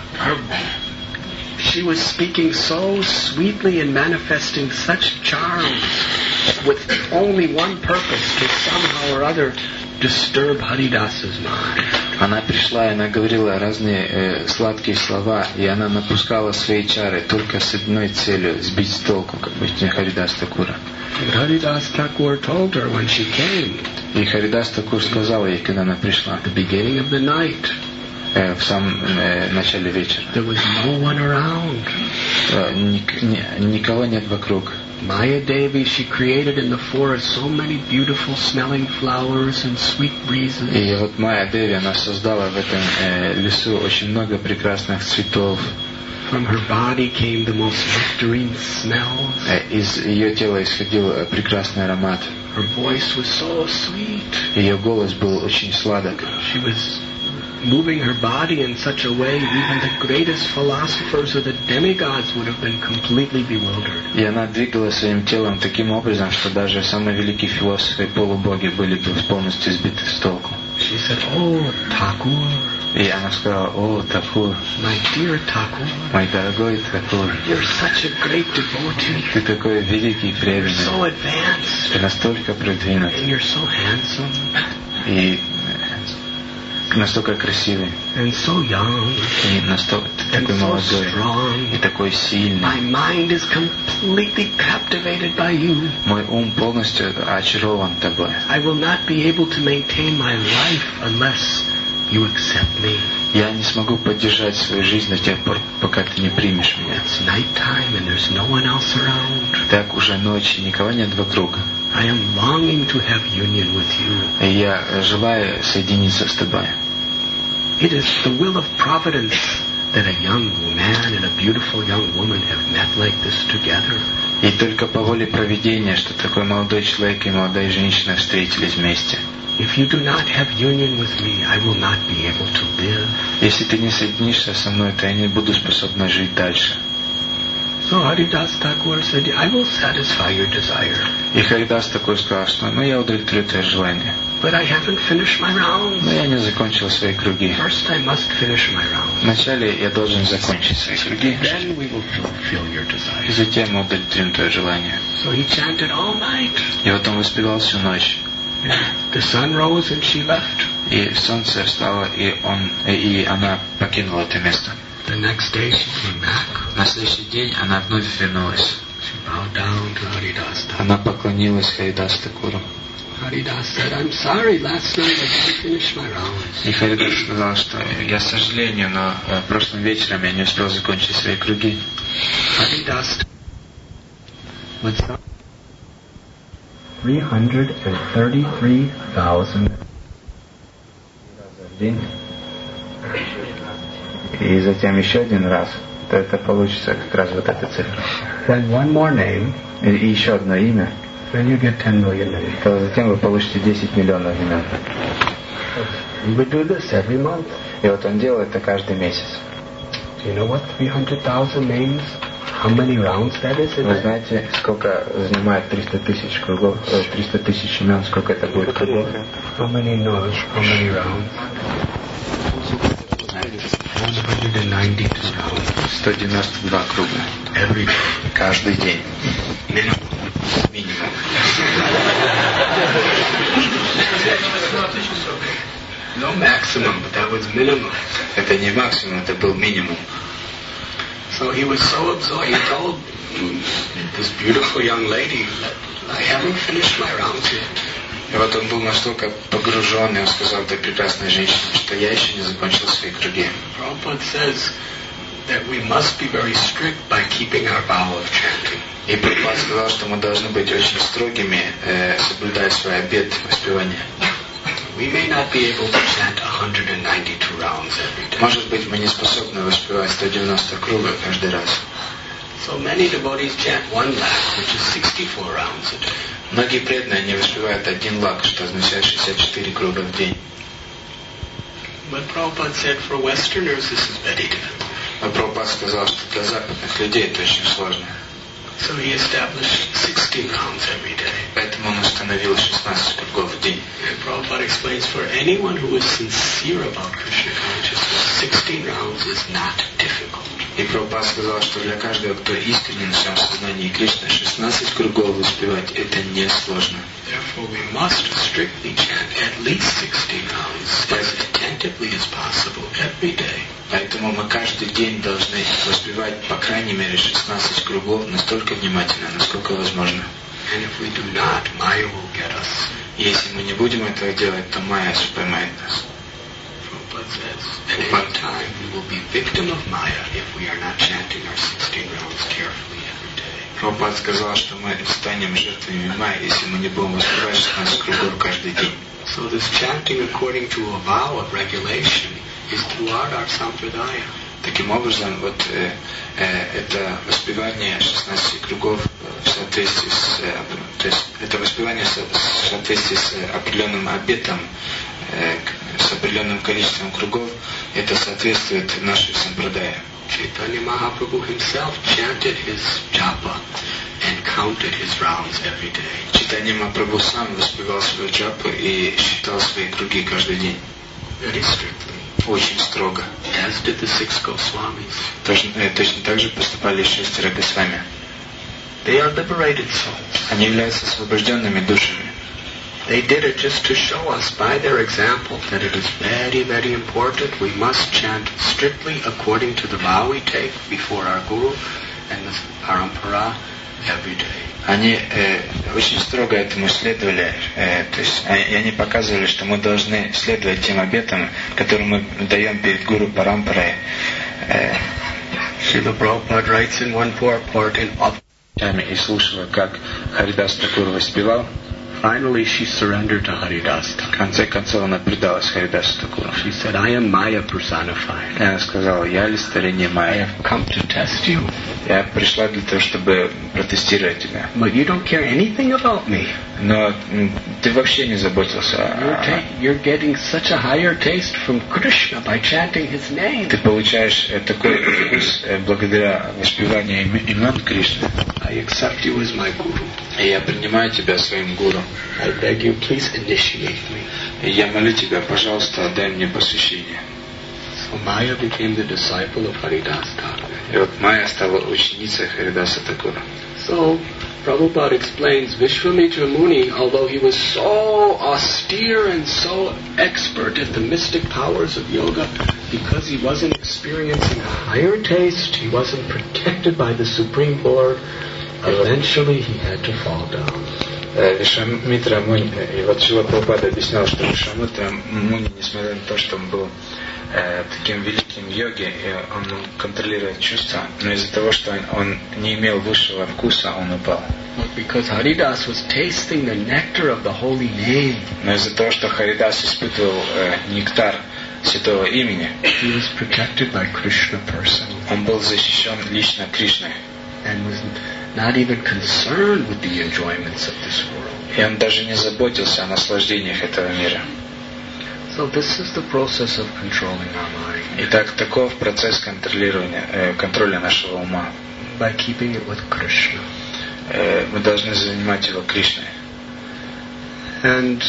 so sweetly and manifesting such charms with only one purpose, to somehow or other disturb Haridasa's mind. Она пришла, и она говорила разные сладкие слова, и она напускала свои чары только с одной целью — сбить с толку, как бы, Харидас Такура. Haridas Thakur told her when she came. И Харидас Такур сказал ей, когда она пришла, At the beginning of the night, в самом начале вечера, there was no one around. Никого нет вокруг. Maya Devi, she created in the forest so many beautiful smelling flowers and sweet breezes. И вот Майя Деви, она создала в этом лесу очень много прекрасных цветов. From her body came the most nectarine smells. Из ее тела исходил прекрасный аромат. Her voice was so sweet. Ее голос был очень сладок. She was moving her body in such a way even the greatest philosophers or the demigods would have been completely bewildered. И она двигала своим телом таким образом, что даже самые великие философы и полубоги были бы полностью сбиты с толку. She said, "Oh, Thakur." И она сказала: «О, Такур, My dear Thakur, мой дорогой Такур, you're such a great devotee. ты такой великий и You're преданный, so advanced. ты настолько продвинут And you're so handsome. и настолько красивый, And so young. и настолько And такой so молодой, strong. и такой сильный. My mind is completely captivated by you. Мой ум полностью очарован тобой. I will not be able to maintain my life unless you accept me. Я не смогу поддержать свою жизнь до тех пор, пока ты не примешь меня. It's nighttime and there's no one else around. Так уже ночь, и никого нет вокруг. I am longing to have union with you. И я желаю соединиться с тобой. It is the will of providence that a young man and a beautiful young woman have met like this together. И только по воле провидения, что такой молодой человек и молодая женщина встретились вместе. If you do not have union with me, I will not be able to live. Если ты не соединишься со мной, то я не буду способна жить дальше. So Haridas Thakur said, I will satisfy your desire. И Харидас Такур сказал, что я удовлетворю твое желание. But I haven't finished my rounds. Но я не закончил свои круги. First I must finish my rounds. Вначале я должен закончить свои круги. Then we will fulfill your desire. И затем мы удовлетворим твое желание. So he chanted all night. И вот он воспевал всю ночь. The sun rose and she left. И солнце встало, и она покинула это место. The next day she came back. На следующий день она вновь вернулась. She bowed down to Haridas Thakur. Она поклонилась Харидас Такуру. Haridas said, I'm sorry, last night I didn't finish my rounds. И Харидас сказал, что я сожалению, но прошлым вечером я не успел закончить свои круги. Haridas would stop 333,000 И затем еще один раз то это получится как раз вот эта цифра. Then one more name. И еще одно имя. Then you get 10 million names. То затем вы получите 10 миллионов имен. We would do this every month. И вот он делает это каждый месяц. Do you know what 300,000 names? How many rounds that is? Вы знаете, сколько занимает 300 тысяч кругов, 300 тысяч имен, сколько это будет кругов? How many nodes? How many rounds? 192 rounds. 192 круга. Every day. Каждый день. Minimum. Минимум. No maximum, but that was minimum. Это не максимум, это был минимум. So he was so absorbed. He told this beautiful young lady that I haven't finished my rounds yet. И вот он был настолько погруженный, он сказал этой прекрасной женщине, что я еще не закончил свои круги. Prabhupada says that we must be very strict by keeping our vow of chanting. И Прабхупада сказал, что мы должны быть очень строгими, соблюдая свой обет воспевания. We may not be able to chant 192 rounds every day. Может быть, мы не способны воспевать 190 кругов каждый раз. So many devotees chant 1 lakh, which is 64 rounds a day. Многие преданные не воспевают 1 лак, что означает 64 круга в день. But Prabhupada said for Westerners this is very difficult. Но Прабхупада сказал, что для западных людей это очень сложно. So he established 16 rounds every day. Поэтому он установил 16 кругов в день. And Prabhupada explains for anyone who is sincere about Krishna consciousness, 16 rounds is not difficult. И Прабхупада сказал, что для каждого, кто искренен в своем сознании Кришны, 16 кругов воспевать это не сложно. Therefore we must strictly chant at least 16 rounds as attentively as possible every day. Поэтому мы каждый день должны воспевать по крайней мере 16 кругов настолько внимательно, насколько возможно. And if we do not, Maya will get us. Если мы не будем этого делать, то Майя поймает нас. Prabhupada says, at any time we will be victim of Maya if we are not chanting our 16 rounds carefully every day. Прабхупада сказал, что мы станем жертвами Майи, если мы не будем воспевать 16 кругов каждый день. So this chanting according to a vow of regulation is throughout our sampradaya. Таким образом, вот это воспевание 16 кругов в соответствии то есть это воспевание в соответствии с определенным обетом, с определенным количеством кругов, это соответствует нашей сампрадае. Chaitanya Mahaprabhu himself chanted his japa and counted his rounds every day. Чайтанья Махапрабху сам воспевал свою джапу и считал свои круги каждый день. Very strictly. Очень строго. As did the 6 Goswamis. Точно так же поступали 6 Госвами. They are liberated souls. Они являются освобожденными душами. They did it just to show us by their example that it is very, very important. We must chant strictly according to the vow we take before our Guru and the Parampara every day. Они очень строго этому следовали, то есть они показывали, что мы должны следовать тем обетам, которые мы даем перед Гуру Парампарой. Srila Prabhupada writes in one purport in и слушала, как Харидас Такур воспевал. Finally, she surrendered to Haridas Thakur. В конце концов, она предалась Харидасу Такуру. She said, I am Maya personified. И она сказала, я олицетворение I Майя. have come to test you. Я пришла для того, чтобы протестировать тебя. But you don't care anything about me. Но ты вообще не заботился. You're getting such a higher taste from Krishna by chanting his name. Ты получаешь такой вкус благодаря воспеванию имен Кришны. I accept you as my guru. И я принимаю тебя своим гуру. I beg you, please initiate me. И я молю тебя, пожалуйста, отдай мне посвящение. So Maya became the disciple of Haridas Thakur. И вот Майя стала ученицей Харидаса Такура. So Prabhupada explains Vishwamitra Muni, although he was so austere and so expert at the mystic powers of yoga, because he wasn't experiencing a higher taste, he wasn't protected by the Supreme Lord, eventually he had to fall down. Вишвамитра Муни, и вот Шрила Прабхупада объяснял, что Вишвамитра Муни, несмотря на то, что он был таким великим йоги, и он контролирует чувства, но из-за того, что он не имел высшего вкуса, он упал. Because Haridas was tasting the nectar of the holy name. Но из-за того, что Харидас испытывал нектар святого имени. He was protected by Krishna personally. Он был защищен лично Кришной. And was not even concerned with the enjoyments of this world. И он даже не заботился о наслаждениях этого мира. So this is the process of controlling our mind. Итак, таков процесс контроля нашего ума. By keeping it with Krishna. Мы должны занимать его Кришной. And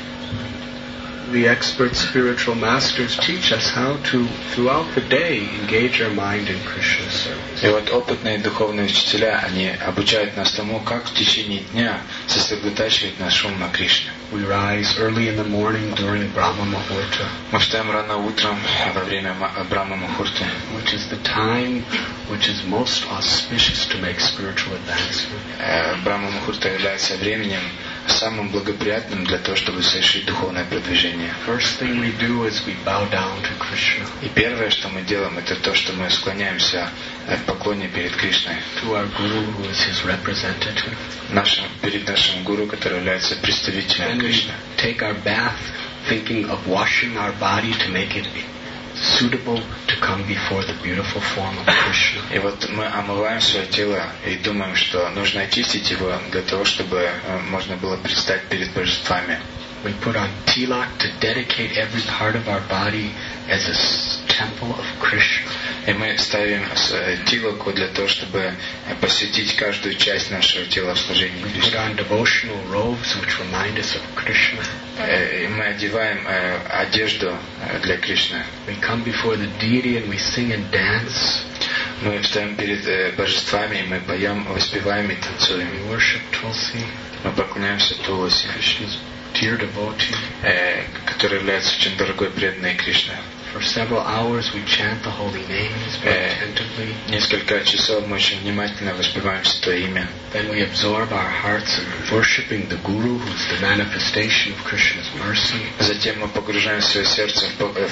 the expert spiritual masters teach us how to, throughout the day, engage our mind in Krishna's service. И вот опытные духовные учителя, они обучают нас тому, как в течение дня сосредотачивать наш ум на Кришне. We rise early in the morning during Brahma Muhurta. Мы встаем рано утром во время Брахма Мухурты, Which is the time which is most auspicious to make spiritual advancement. Брахма Мухурта является временем самым благоприятным для того, чтобы совершить духовное продвижение. First thing we do is we bow down to Krishna. И первое, что мы делаем, это то, что мы склоняемся в поклоне перед Кришной. To our Guru, who is his representative. Перед нашим гуру, который является представителем And we Кришны. take our bath thinking of washing our body to make it suitable to come before the beautiful form of Krishna. И вот мы омываем свое тело и думаем, что нужно очистить его для того, чтобы можно было предстать перед божествами. We put on tilak to dedicate every part of our body as a temple of Krishna. И мы ставим тилаку для того, чтобы посвятить каждую часть нашего тела в служении We put Кришне. on devotional robes which remind us of Krishna. И мы одеваем одежду для Кришны. We come before the deity and we sing and dance. Мы встаем перед божествами, и мы поем, воспеваем и танцуем. We worship Tulsi, Мы поклоняемся Туласи, Krishna's dear devotee. который является очень дорогой преданной Кришне. For several hours we chant the holy names very attentively. Несколько часов мы очень внимательно воспеваем Святое Имя. Then we absorb our hearts in worshipping the Guru, who is the manifestation of Krishna's mercy. Затем мы погружаем свое сердце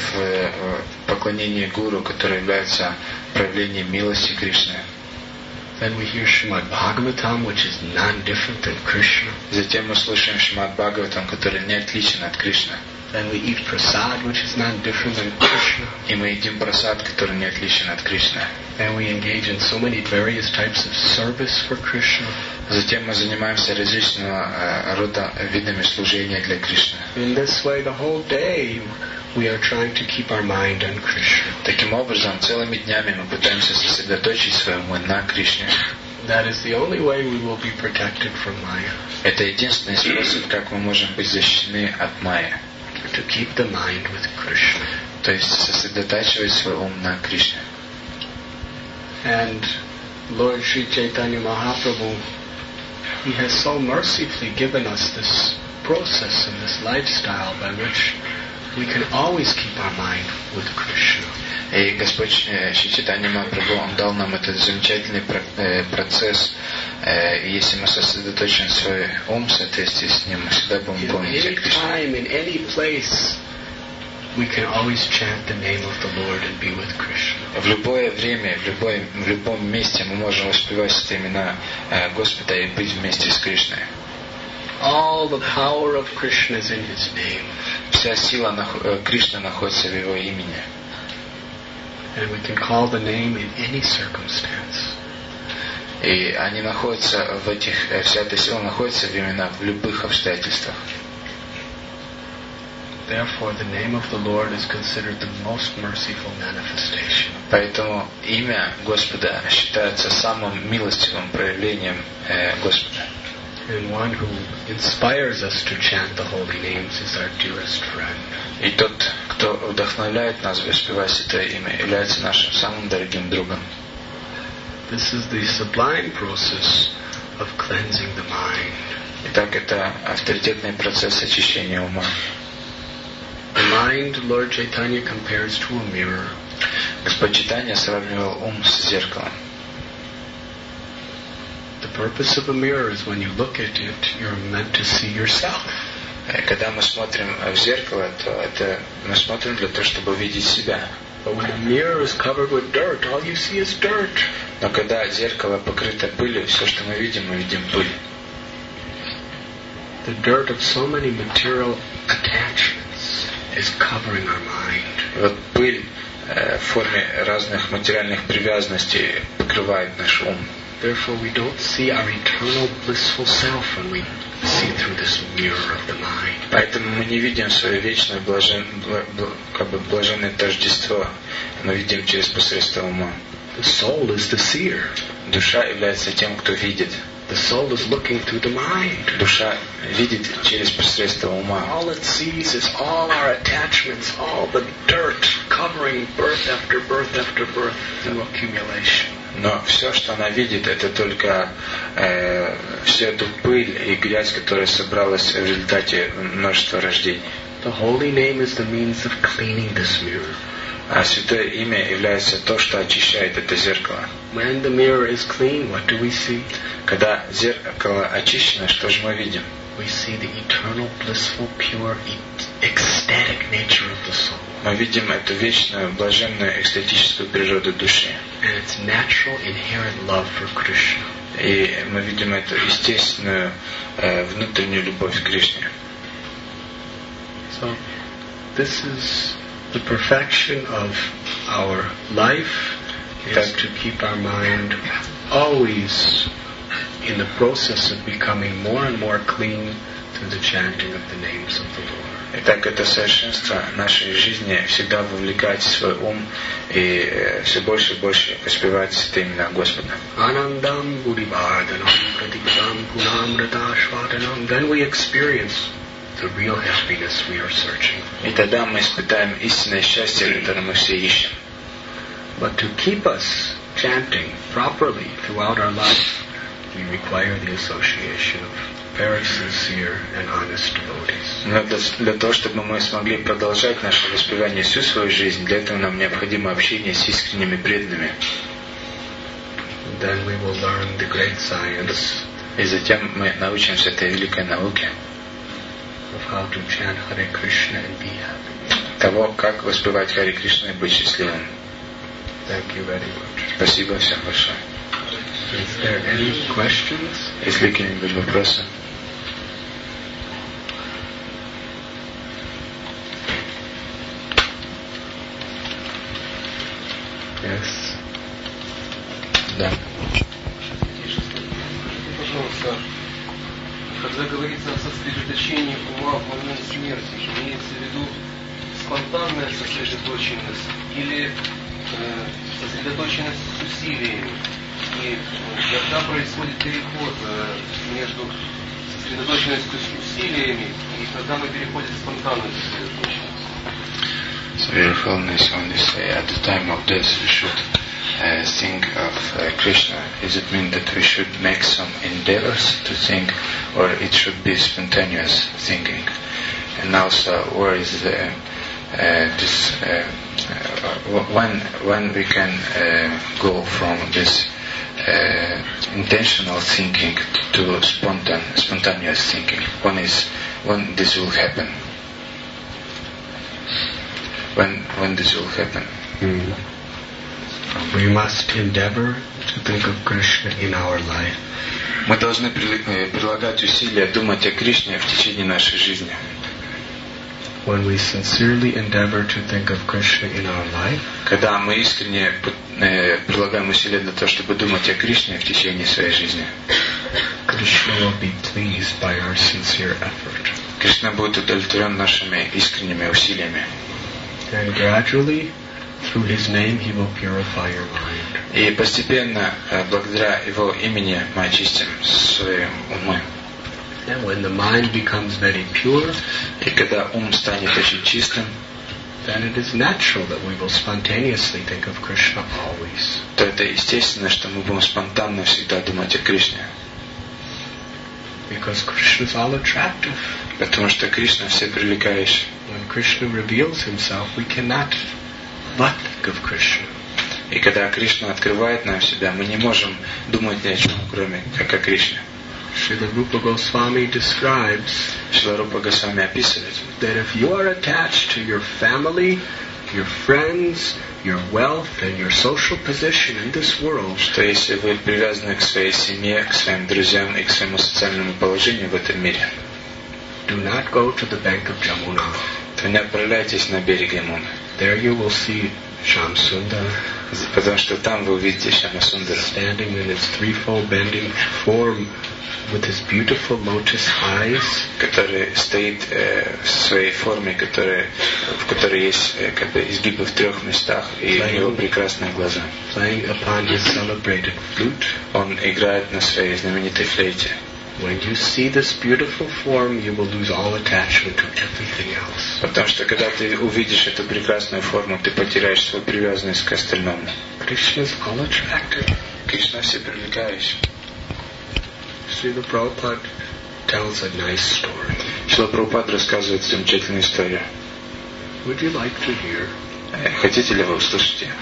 в поклонение Гуру, которое является проявлением милости Кришны. Then we hear Srimad Bhagavatam, which is non-different than Krishna. Затем мы слушаем Шримад Бхагаватам, который не отличен от Кришны. Then we eat prasad, which is non-different than Krishna. И мы едим прасад, который не отличен от Кришны. And we engage in so many various types of service for Krishna. Затем мы занимаемся различного рода видами служения для Кришны. In this way, the whole day, we are trying to keep our mind on Krishna. Таким образом, целыми днями мы пытаемся сосредоточить свой ум на Кришне. That is the only way we will be protected from Maya. Это единственный способ, как мы можем быть защищены от майя. To keep the mind with Krishna. То есть сосредотачивать свой ум на Кришне. And Lord Sri Chaitanya Mahaprabhu, he has so mercifully given us this process and this lifestyle by which we can always keep our mind with Krishna. И Господь Шри Чайтанья Махапрабху, Он дал нам этот замечательный процесс. И если мы сосредоточим свой ум в соответствии с ним, мы всегда будем помнить о Кришне. In any place, we can always chant the name of the Lord and be with Krishna. В любое время, в любом месте мы можем воспевать имена Господа и быть вместе с Кришной. All the power of Krishna is in His name. Вся сила Кришны находится в Его имени. And we can call the name in any circumstance. И они находятся в этих, вся эта сила находится именно в любых обстоятельствах. Therefore, the name of the Lord is considered the most merciful manifestation. Поэтому имя Господа считается самым милостивым проявлением Господа. And one who inspires us to chant the holy names is our dearest friend. И тот, кто вдохновляет нас воспевать Святое Имя, является нашим самым дорогим другом. This is the sublime process of cleansing the mind. Итак, это авторитетный процесс очищения ума. The mind, Lord Chaitanya compares to a mirror. Господь Чайтанья сравнивал ум с зеркалом. The purpose of a mirror is when you look at it, you're meant to see yourself. Когда мы смотрим в зеркало, то это мы смотрим для того, чтобы увидеть себя. But when the mirror is covered with dirt, all you see is dirt. Но когда зеркало покрыто пылью, все, что мы видим пыль. The dirt of so many material attachments is covering our mind. Вот пыль в форме разных материальных привязанностей покрывает наш ум. Therefore, we don't see our eternal blissful self when we see through this mirror of the mind. Поэтому мы не видим свое вечное блаженное тождество. Мы видим через посредство ума. The soul is the seer. Душа является тем, кто видит. The soul is looking through the mind. Душа видит через посредство ума. All it sees is all our attachments, all the dirt covering birth after birth after birth through accumulation. Но все, что она видит, это только всю эту пыль и грязь, которая собралась в результате множества рождений. The holy name is the means of cleaning this mirror. А святое имя является то, что очищает это зеркало. When the mirror is clean, what do we see? Когда зеркало очищено, что же мы видим? We see the eternal, blissful, pure, ecstatic nature of the soul. Мы видим эту вечную, блаженную, экстатическую природу души. And its natural, inherent love for Krishna. И мы видим эту естественную, внутреннюю любовь к Кришне. So, this is the perfection of our life, is to keep our mind always in the process of becoming more and more clean through the chanting of the names of the Lord. Итак, это совершенство нашей жизни всегда вовлекать в свой ум и все больше и больше воспевать святые имена Господа. Anandam Buddhivardhanam Pratikam Punamratashvadanam. Then we experience the real happiness we are searching for. И тогда мы испытаем истинное счастье, которое мы все ищем. But to keep us chanting properly throughout our life, we require the association of very sincere and honest devotees. Но для того, чтобы мы смогли продолжать наше воспевание всю свою жизнь, для этого нам необходимо общение с искренними преданными. Then we will learn the great science. И затем мы научимся этой великой науке. Of how to chant Hare Krishna and be happy. Того, как воспевать Харе Кришну и быть счастливым. Thank you very much. Спасибо всем большое. Is there any questions? Есть ли какие-нибудь вопросы? Yes. Да. Пожалуйста, когда говорится о сосредоточении ума в момент смерти, имеется в виду спонтанная сосредоточенность или сосредоточенность с усилиями? И когда происходит переход между сосредоточенностью с усилиями и когда мы переходим в спонтанную сосредоточенность? So your Holiness, when you say at the time of death we should think of Krishna, does it mean that we should make some endeavors to think, or it should be spontaneous thinking? And also, where is when we can go from this intentional thinking to spontaneous thinking? When this will happen? When this will happen? We must endeavor to think of Krishna in our life. Мы должны прилагать усилия думать о Кришне в течение нашей жизни. When we sincerely endeavor to think of Krishna in our life, когда мы искренне прилагаем усилия для того, чтобы думать о Кришне в течение своей жизни, Krishna will be pleased by our sincere effort. Кришна будет удовлетворен нашими искренними усилиями. And gradually, through His name, He will purify your mind. И постепенно, благодаря Его имени, мы очистим свои умы. And when the mind becomes very pure, и когда ум станет очень чистым, then it is natural that we will spontaneously think of Krishna always. То это естественно, что мы будем спонтанно всегда думать о Кришне. Because Krishna is all attractive. Потому что Кришна все привлекающий. When Krishna reveals Himself, we cannot but think of Krishna. И когда Кришна открывает нам себя, мы не можем думать ни о чем, кроме как о Кришне. Srila Rupa Goswami describes Шрила Рупа Госвами описывает, that if you are attached to your family, your friends, your wealth and your social position in this world, что если вы привязаны к своей семье, к своим друзьям и к своему социальному положению в этом мире, do not go to the bank of Jamuna. то не отправляйтесь на берег Ямуны. There you will see Shamsundar, Потому что там вы увидите Шьямасундару, standing in his threefold bending form with his beautiful lotus eyes, который стоит в своей форме, в которой есть как бы изгибы в 3 местах, и у него прекрасные глаза. playing upon his celebrated flute. Он играет на своей знаменитой флейте. When you see this beautiful form, you will lose all attachment to everything else. Потому что когда ты увидишь эту прекрасную форму, ты потеряешь свою привязанность к остальному. Krishna is all attractive. Кришна все привлекающий. Srila Prabhupada tells a nice story. Шрила Прабхупада рассказывает замечательную историю. Would you like to hear? Хотите ли вы услышать ее?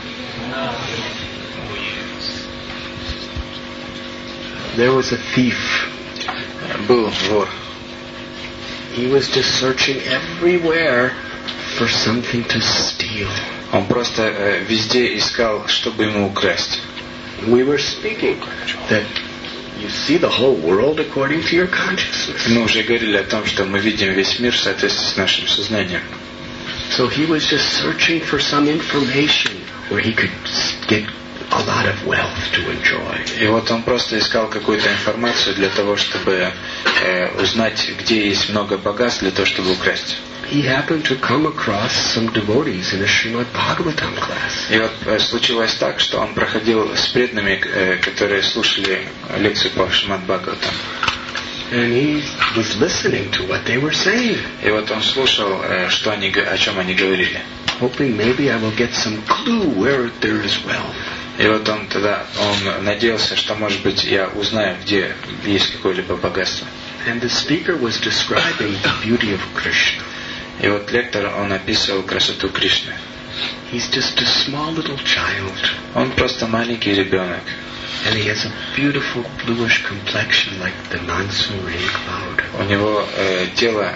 There was a thief. Был вор. He was just searching everywhere for something to steal. Он просто везде искал, чтобы ему украсть. We were speaking that you see the whole world according to your consciousness. Мы уже говорили о том, что мы видим весь мир в соответствии с нашим сознанием. So he was just searching for some information where he could get a lot of wealth to enjoy. И вот он просто искал какую-то информацию для того, чтобы узнать, где есть много богатств, для того, чтобы украсть. He happened to come across some devotees in a Srimad Bhagavatam class. И вот случилось так, что он проходил с преданными, которые слушали лекцию по Шримад Бхагаватам. And he was listening to what they were saying. И вот он слушал, о чем они говорили. Hoping maybe I will get some clue where there is wealth. И вот он надеялся, что, может быть, я узнаю, где есть какое-либо богатство. And the speaker was describing the beauty of Krishna. И вот лектор, он описывал красоту Кришны. He's just a small little child. Он просто маленький ребенок. And he has a beautiful bluish complexion like the monsoon rain cloud. У него тело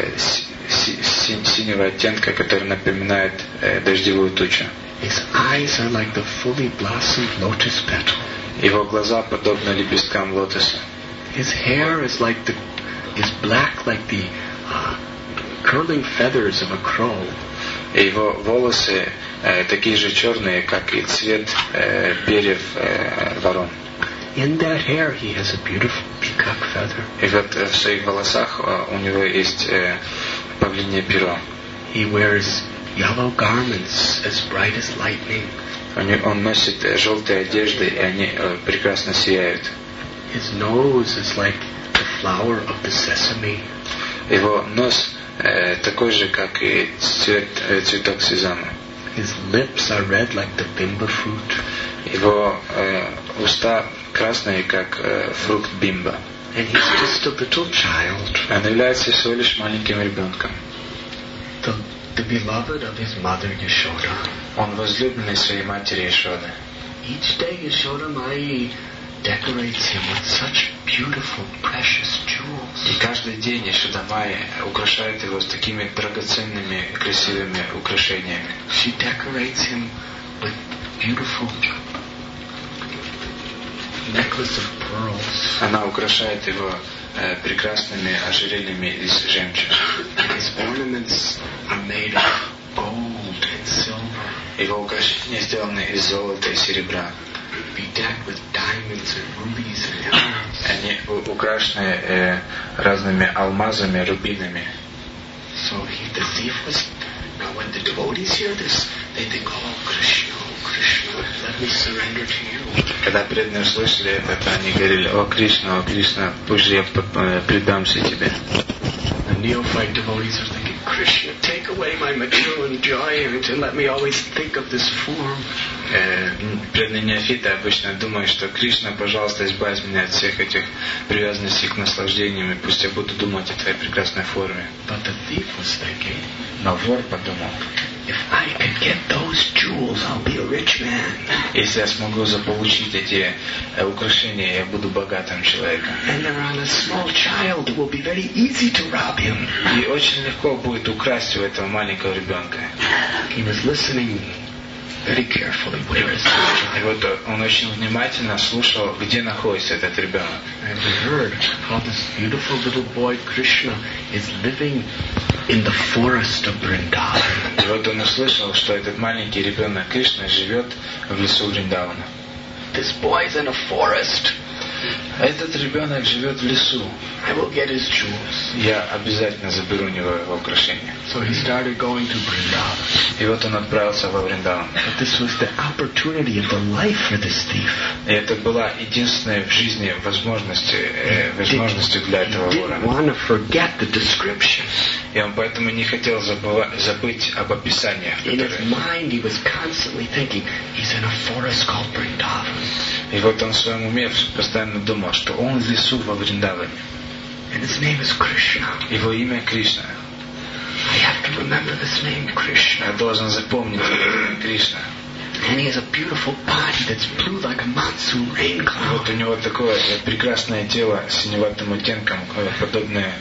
синего оттенка, который напоминает дождевую тучу. His eyes are like the fully blossomed lotus petal. Его глаза подобны лепесткам лотоса. His hair is black like the curling feathers of a crow. И его волосы такие же черные, как и цвет перьев ворон. In that hair he has a beautiful peacock feather. И вот в своих волосах у него есть павлинье перо. He wears yellow garments as bright as lightning. Он носит желтые одежды, и они прекрасно сияют. His nose is like the flower of the sesame. Его нос такой же, как и цветок сезама. His lips are red like the bimba fruit. Его уста красные, как фрукт бимба. And he's just a little child. Он является всего лишь маленьким ребенком. The beloved of his mother Yashoda. Он возлюбленный своей матери Яшоды. Each day Yashoda Mai decorates him with such beautiful, precious jewels. И каждый день Яшода Майя украшает его с такими драгоценными, красивыми украшениями. She decorates him with beautiful necklace of pearls. Она украшает его прекрасными ожерельями из жемчуга. His ornaments are made of gold and silver. Его украшения сделаны из золота и серебра. Bedecked with diamonds and rubies and emeralds. Они украшены разными алмазами, рубинами. So the thief was. Now when the devotees hear this, they think, oh Krishna, let me surrender to you. Когда преданные услышали это, то они говорили: о Кришна, пусть же я предамся тебе. The neophyte devotees are thinking, Krishna, take away my mature enjoyment and let me always think of this form. Преданные неофиты обычно думают, что Кришна, пожалуйста, избавь меня от всех этих привязанностей к наслаждениям, и пусть я буду думать о твоей прекрасной форме. But the thief was thinking, но вор подумал: if I can get those jewels, I'll be a rich man. Если я смогу заполучить эти украшения, я буду богатым человеком. And they're on a small child, it will be very easy to rob him. И очень легко будет украсть у этого маленького ребенка. He was listening very carefully, where is Krishna? И вот он очень внимательно слушал, где находится этот ребенок. And he heard how this beautiful little boy Krishna is living in the forest of Vrindavan. И вот он услышал, что этот маленький ребенок Кришна живет в лесу Вриндавана. This boy's in a forest. Этот ребенок живет в лесу. I will get his jewels. Я обязательно заберу у него его украшения. So he started going to Vrindavan. И вот он отправился во Вриндаван. But this was the opportunity of the life for this thief. И это была единственная в жизни возможностью для этого He вора. didn't want to forget the description. И он поэтому не хотел забыть об описаниях. In his mind, he was constantly thinking, he's in a forest called Vrindavan. И вот он в своем уме постоянно думал, что он в лесу во Вриндаване. And his name is Krishna. Его имя Кришна. I have to remember this name, Krishna. Я должен запомнить имя Кришна. And he has a beautiful body that's blue like a monsoon rain cloud. Вот у него такое прекрасное тело с синеватым оттенком, подобное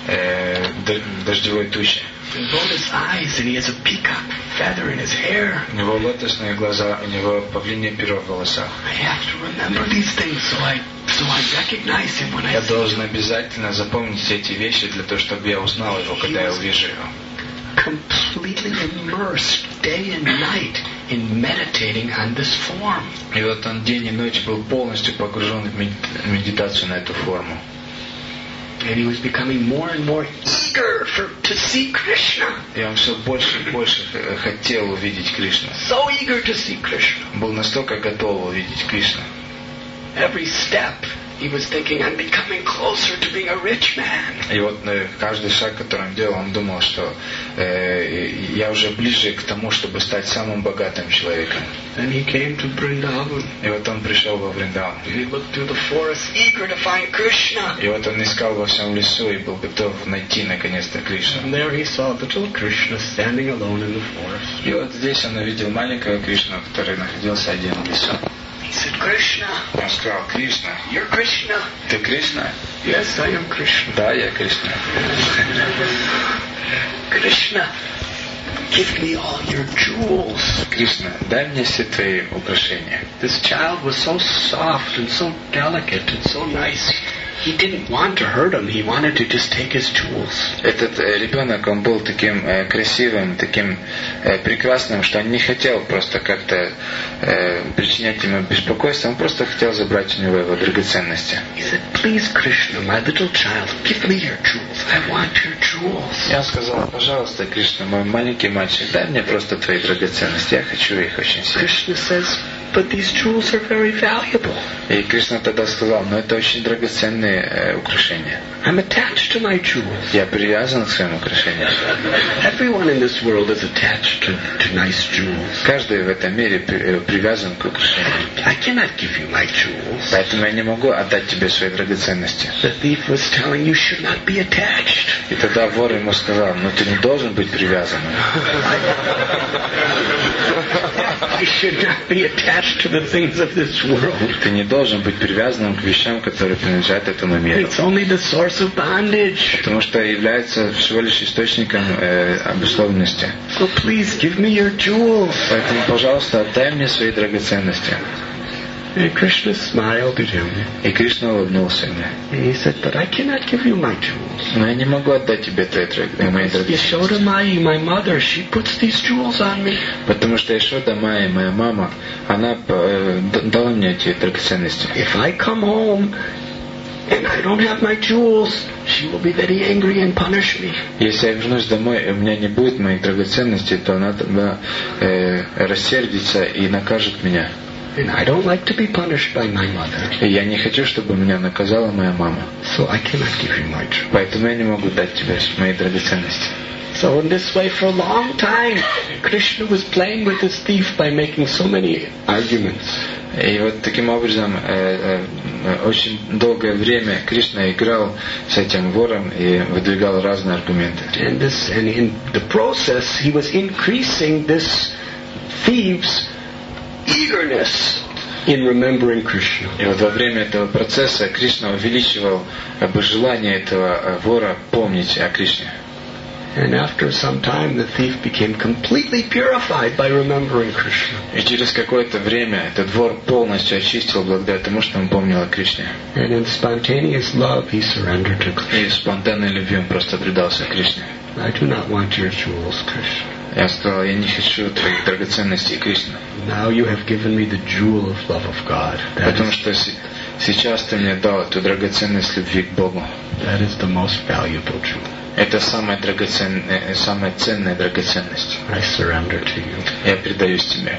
дождевой туще. And lotus eyes, and he has a peacock feather in his hair. У него лотосные глаза, у него павлинье перо в волосах. I have to remember these things so I recognize him when I Я see должен обязательно запомнить эти вещи для того, чтобы я узнал его, когда я увижу его. completely immersed day and night in meditating on this form. И вот он день и ночь был полностью погружен в медитацию на эту форму. And he was becoming more and more eager to see Krishna. И он все больше и больше хотел увидеть Кришну. So eager to see Krishna. Был настолько готов увидеть Кришну. Every step he was thinking, I'm becoming closer to being a rich man. И вот каждый шаг, который он делал, он думал, что я уже ближе к тому, чтобы стать самым богатым человеком. Then he came to Vrindavan. И вот он пришел во Вриндаван. He looked through the forest, eager to find Krishna. И вот он искал во всем лесу и был готов найти наконец-то Кришну. And there he saw little Krishna standing alone in the forest. И вот здесь он увидел маленького Кришну, который находился один в лесу. He said, Krishna. Он сказал: Кришна, You're Krishna. ты Кришна? Yes, I am Krishna. Да, я Кришна. Krishna, give me all your jewels. Кришна, дай мне все твои украшения. This child was so soft and so delicate and so nice. He didn't want to hurt him. He wanted to just take his jewels. Этот ребенок, он был таким красивым, таким прекрасным, что он не хотел просто как-то причинять ему беспокойство, он просто хотел забрать у него его драгоценности. He said, please, Krishna, my little child, give me your jewels. I want your jewels. Я сказал: пожалуйста, Кришна, мой маленький мальчик, дай мне просто твои драгоценности, я хочу их очень сильно. Krishna says, but these jewels are very valuable. И Кришна тогда сказал: но это очень драгоценные украшения. I'm attached to my jewels. Я привязан к своим украшениям. Everyone in this world is attached to nice jewels. Каждый в этом мире привязан к украшениям. I cannot give you my jewels. Поэтому я не могу отдать тебе свои драгоценности. The thief was telling you should not be attached. И тогда вор ему сказал: ну ты не должен быть привязанным. I should not be attached to the things of this world. Ты не должен быть привязанным к вещам, которые принадлежат этому миру. It's only the source of bondage. Потому что является всего лишь источником обусловленности. So please give me your jewels. Поэтому, пожалуйста, отдай мне свои драгоценности. And Krishna smiled at him. И Кришна улыбнулся мне. And he said, but I cannot give you my jewels. Но я не могу отдать тебе мои драгоценности. Yashoda Mai, my mother, she puts these jewels on me. Потому что Яшода Майя, моя мама, она дала мне эти драгоценности. If I come home and I don't have my jewels, she will be very angry and punish me. Если я вернусь домой, и у меня не будет моих драгоценностей, то она рассердится и накажет меня. And I don't like to be punished by my mother. И я не хочу, чтобы меня наказала моя мама. So I cannot give you my jewels. Поэтому я не могу дать тебе мои драгоценности. So in this way, for a long time, Krishna was playing with this thief by making so many arguments. И вот таким образом очень долгое время Кришна играл с этим вором и выдвигал разные аргументы. And in the process, he was increasing this thief's eagerness in remembering Krishna. И вот во время этого процесса Кришна увеличивал желание этого вора помнить о Кришне. And after some time, the thief became completely purified by remembering Krishna. И через какое-то время этот вор полностью очистил благодаря тому, что он помнил о Кришне. And in spontaneous love, he surrendered to Krishna. И в спонтанной любви он просто предался Кришне. I do not want your jewels, Krishna. Я сказал, я не хочу твоих драгоценностей, Кришна. Now you have given me the jewel of love of God. Потому что сейчас ты мне дал эту драгоценность любви к Богу. That is the most valuable jewel. Это самая ценная драгоценность. I surrender to you. Я предаюсь тебе.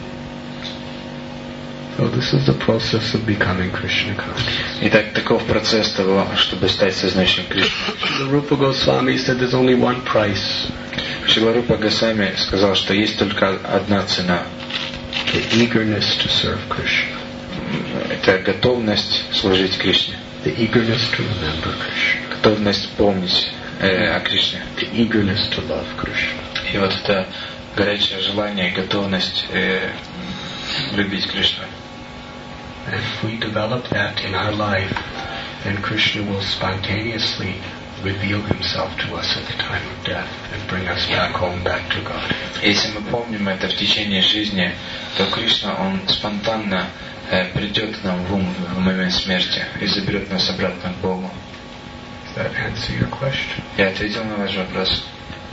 So this is the process of becoming Krishna conscious. Итак, таков процесс того, чтобы стать сознающим Кришну. The Rupa Goswami said there's only one price. Шрила Рупа Госвами сказал, что есть только одна цена. The eagerness to serve Krishna. Это готовность служить Кришне. The eagerness to remember Krishna. Готовность помнить о Кришне. The eagerness to love Krishna. И вот это горячее желание, готовность любить Кришну. And if we develop that in our life, then Krishna will spontaneously reveal himself to us at the time of death and bring us back home, back to God. Если мы помним это в течение жизни, то Кришна, он спонтанно придет к нам в ум в момент смерти и заберет нас обратно к Богу. Does that answer your question? Я ответил на ваш вопрос.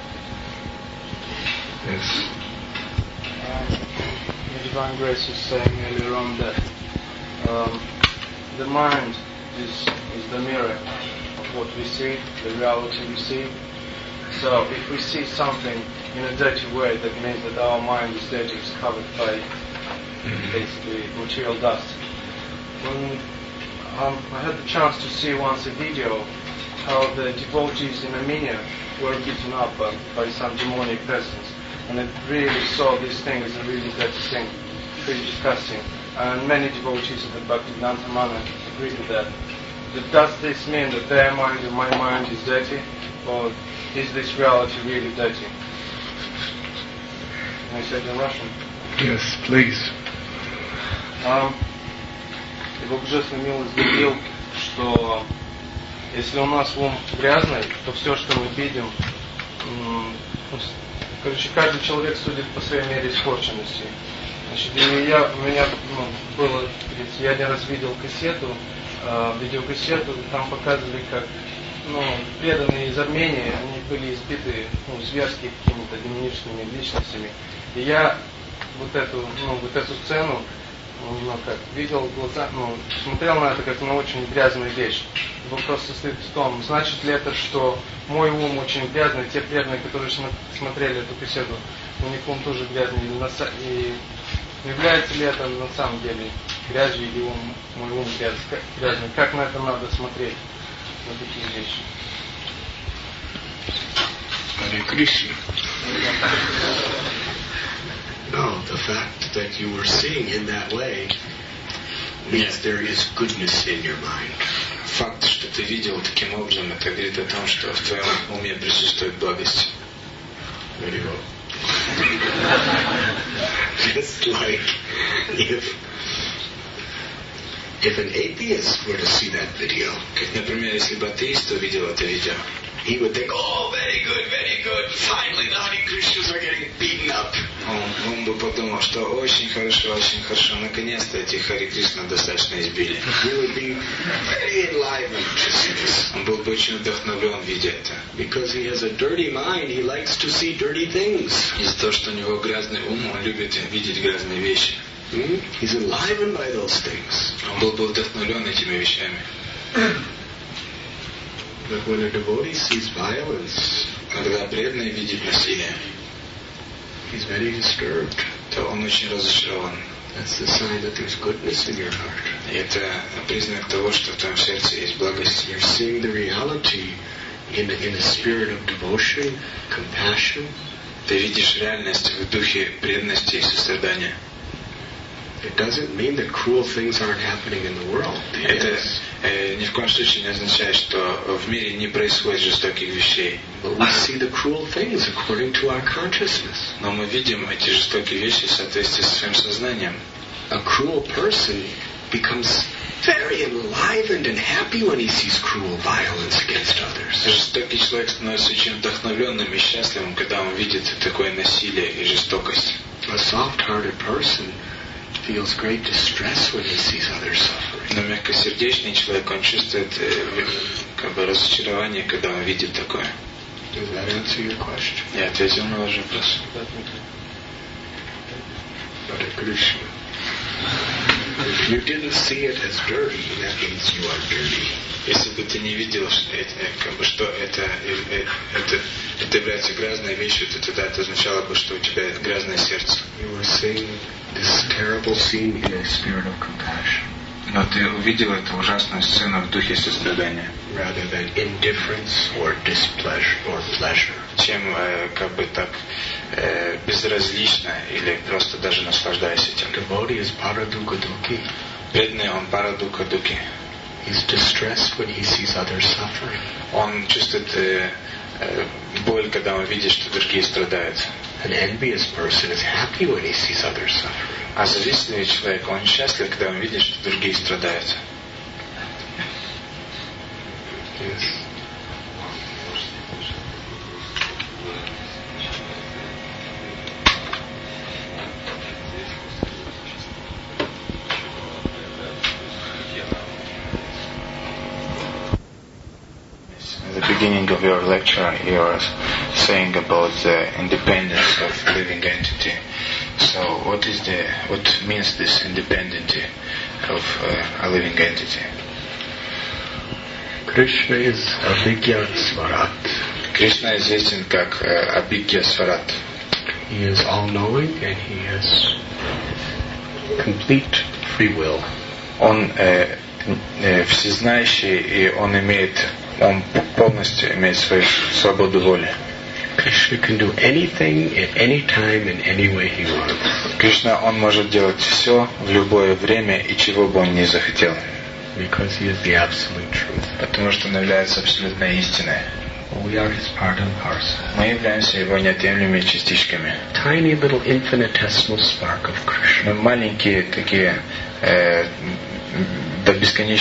Yes. Divine Grace was saying earlier on that the mind is the mirror of what we see, the reality we see. So if we see something in a dirty way, that means that our mind is dirty, it's covered by basically material dust. When I had the chance to see once a video how the devotees in Armenia were beaten up by some demonic presence. And it really saw this thing as a really dirty thing, pretty disgusting. And many devotees of the Bhaktivedanta Mana agree with that. But does this mean that their mind and my mind is dirty? Or is this reality really dirty? Can I say it in Russian? Yes, please. Его божественная милость говорил, что если у нас ум грязный, то все, что мы видим, каждый человек судит по своей мере испорченности. Значит, у меня было, я один раз видел кассету, видеокассету, там показывали, как преданные из Армении, они были избиты зверски какими-то демоническими личностями. И я вот эту сцену видел глаза, смотрел на это как на очень грязную вещь. Вопрос состоит в том, значит ли это, что мой ум очень грязный, те преданные, которые смотрели эту кассету, у них ум тоже грязный, и является ли это на самом деле грязью, или мой ум грязный? Как на это надо смотреть, на такие вещи? Hare Krishna. No, the fact that you were seeing in that way means there is goodness in your mind. Факт, что ты видел таким образом, это говорит о том, что в твоем уме присутствует благость. Very well. Just like if an atheist were to see that video, например, если бы атеист увидел это видео, he would think, oh, very good, finally the Hare Krishnas are getting beaten up. Он бы подумал, что очень хорошо, наконец-то этих Харе Кришна достаточно избили. He would be very enlivened to see this. Он был бы очень вдохновлен, видя это. Because he has a dirty mind, he likes to see dirty things. Из-за того, что у него грязный ум, он любит видеть грязные вещи. He's enlivened by those things. Он был бы вдохновлен этими вещами. But when a devotee sees violence, когда преданный видит насилие, he's very disturbed. То он очень разочарован. That's the sign that there's goodness in your heart. И это признак того, что в твоем сердце есть благость. You're seeing the reality in a spirit of devotion, compassion. Ты видишь реальность в духе преданности и сострадания. It doesn't mean that cruel things aren't happening in the world. Это ни в коем случае не означает, что в мире не происходит жестоких вещей. But we see the cruel things according to our consciousness. Но мы видим эти жестокие вещи в соответствии со своим сознанием. A cruel person becomes very enlivened and happy when he sees cruel violence against others. Жестокий человек становится очень вдохновленным и счастливым, когда он видит такое насилие и жестокость. A soft-hearted person feels great distress when he sees others suffering. Но мягкосердечный человек, он чувствует разочарование, когда он видит такое. Does that answer your question? Я ответил на ваш вопрос. Hare Krishna. If you didn't see it as dirty, that means you are dirty. Если бы ты не видел, что это является грязной вещью, то тогда это означало бы, что у тебя грязное сердце. You were seeing this terrible scene in a spirit of compassion. Но ты увидел эту ужасную сцену в духе сострадания. Rather than indifference or displeasure or pleasure. Чем безразлично или просто даже наслаждаясь этим. Devotee is paradukha-dukhi. Преданный, он парадукха-дукhi. He's distressed when he sees others suffering. Он чувствует боль, когда он видит, что другие страдают. An envious person is happy when he sees others suffering. А завистливый человек, он счастлив, когда он видит, что другие страдают. Yes. At the beginning of your lecture, you were saying about the independence of living entity. So, what means this independence of a living entity? Krishna is Abhigya Swarat. Кришна известен как Abhigya Swarat. He is all-knowing and he has complete free will. Он всезнающий и он полностью имеет свою свободу воли. Krishna can do anything at any time in any way he wants. Кришна, он может делать все в любое время и чего бы он ни захотел. Because he is the absolute truth. Потому что он является абсолютной истиной. We are his part and parcel. Мы являемся его неотъемлемыми частичками. Tiny little infinitesimal spark of Krishna. Мы маленькие такие до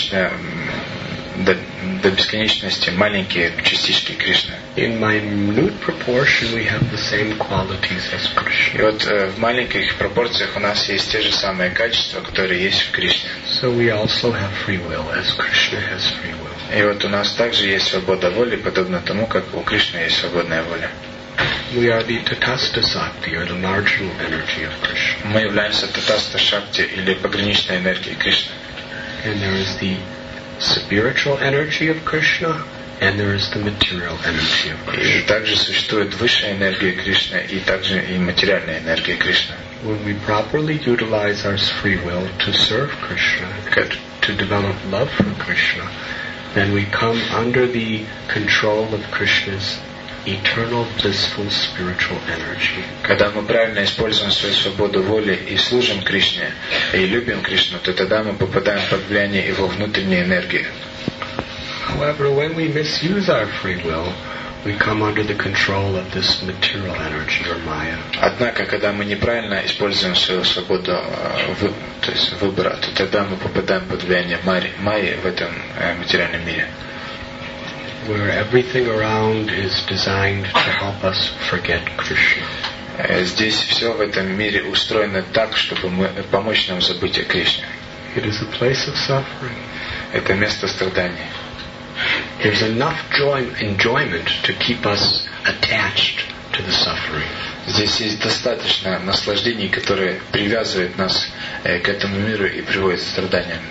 бесконечности маленькие частички Кришны. In minute proportion we have the same qualities as Krishna. И вот в маленьких пропорциях у нас есть те же самые качества, которые есть в Кришне. So we also have free will as Krishna has free will. И вот у нас также есть свобода воли, подобно тому, как у Кришны есть свободная воля. We are the Tatastha Sakti, or the marginal energy of Krishna. Мы являемся Татастха Шакти или пограничной энергией Кришны. And there is the spiritual energy of Krishna, and there is the material energy of Krishna. И также существует высшая энергия Кришны и также и материальная энергия Кришны. When we properly utilize our free will to serve Krishna, to develop love for Krishna, then we come under the control of Krishna's eternal blissful spiritual energy. Когда мы правильно используем свою свободу воли и служим Кришне, и любим Кришну, то тогда мы попадаем под влияние его внутренней энергии. However, when we misuse our free will, we come under the control of this material energy or Maya. Однако, когда мы неправильно используем свою свободу то есть выбора, то тогда мы попадаем под влияние Майи в этом материальном мире. Where everything around is designed to help us forget Krishna. Здесь все в этом мире устроено так, чтобы помочь нам забыть о Кришне. It is a place of suffering. Это место страданий. There's enough enjoyment to keep us attached to the suffering. Здесь есть достаточно наслаждений, которые привязывают нас к этому миру и приводят к страданиям.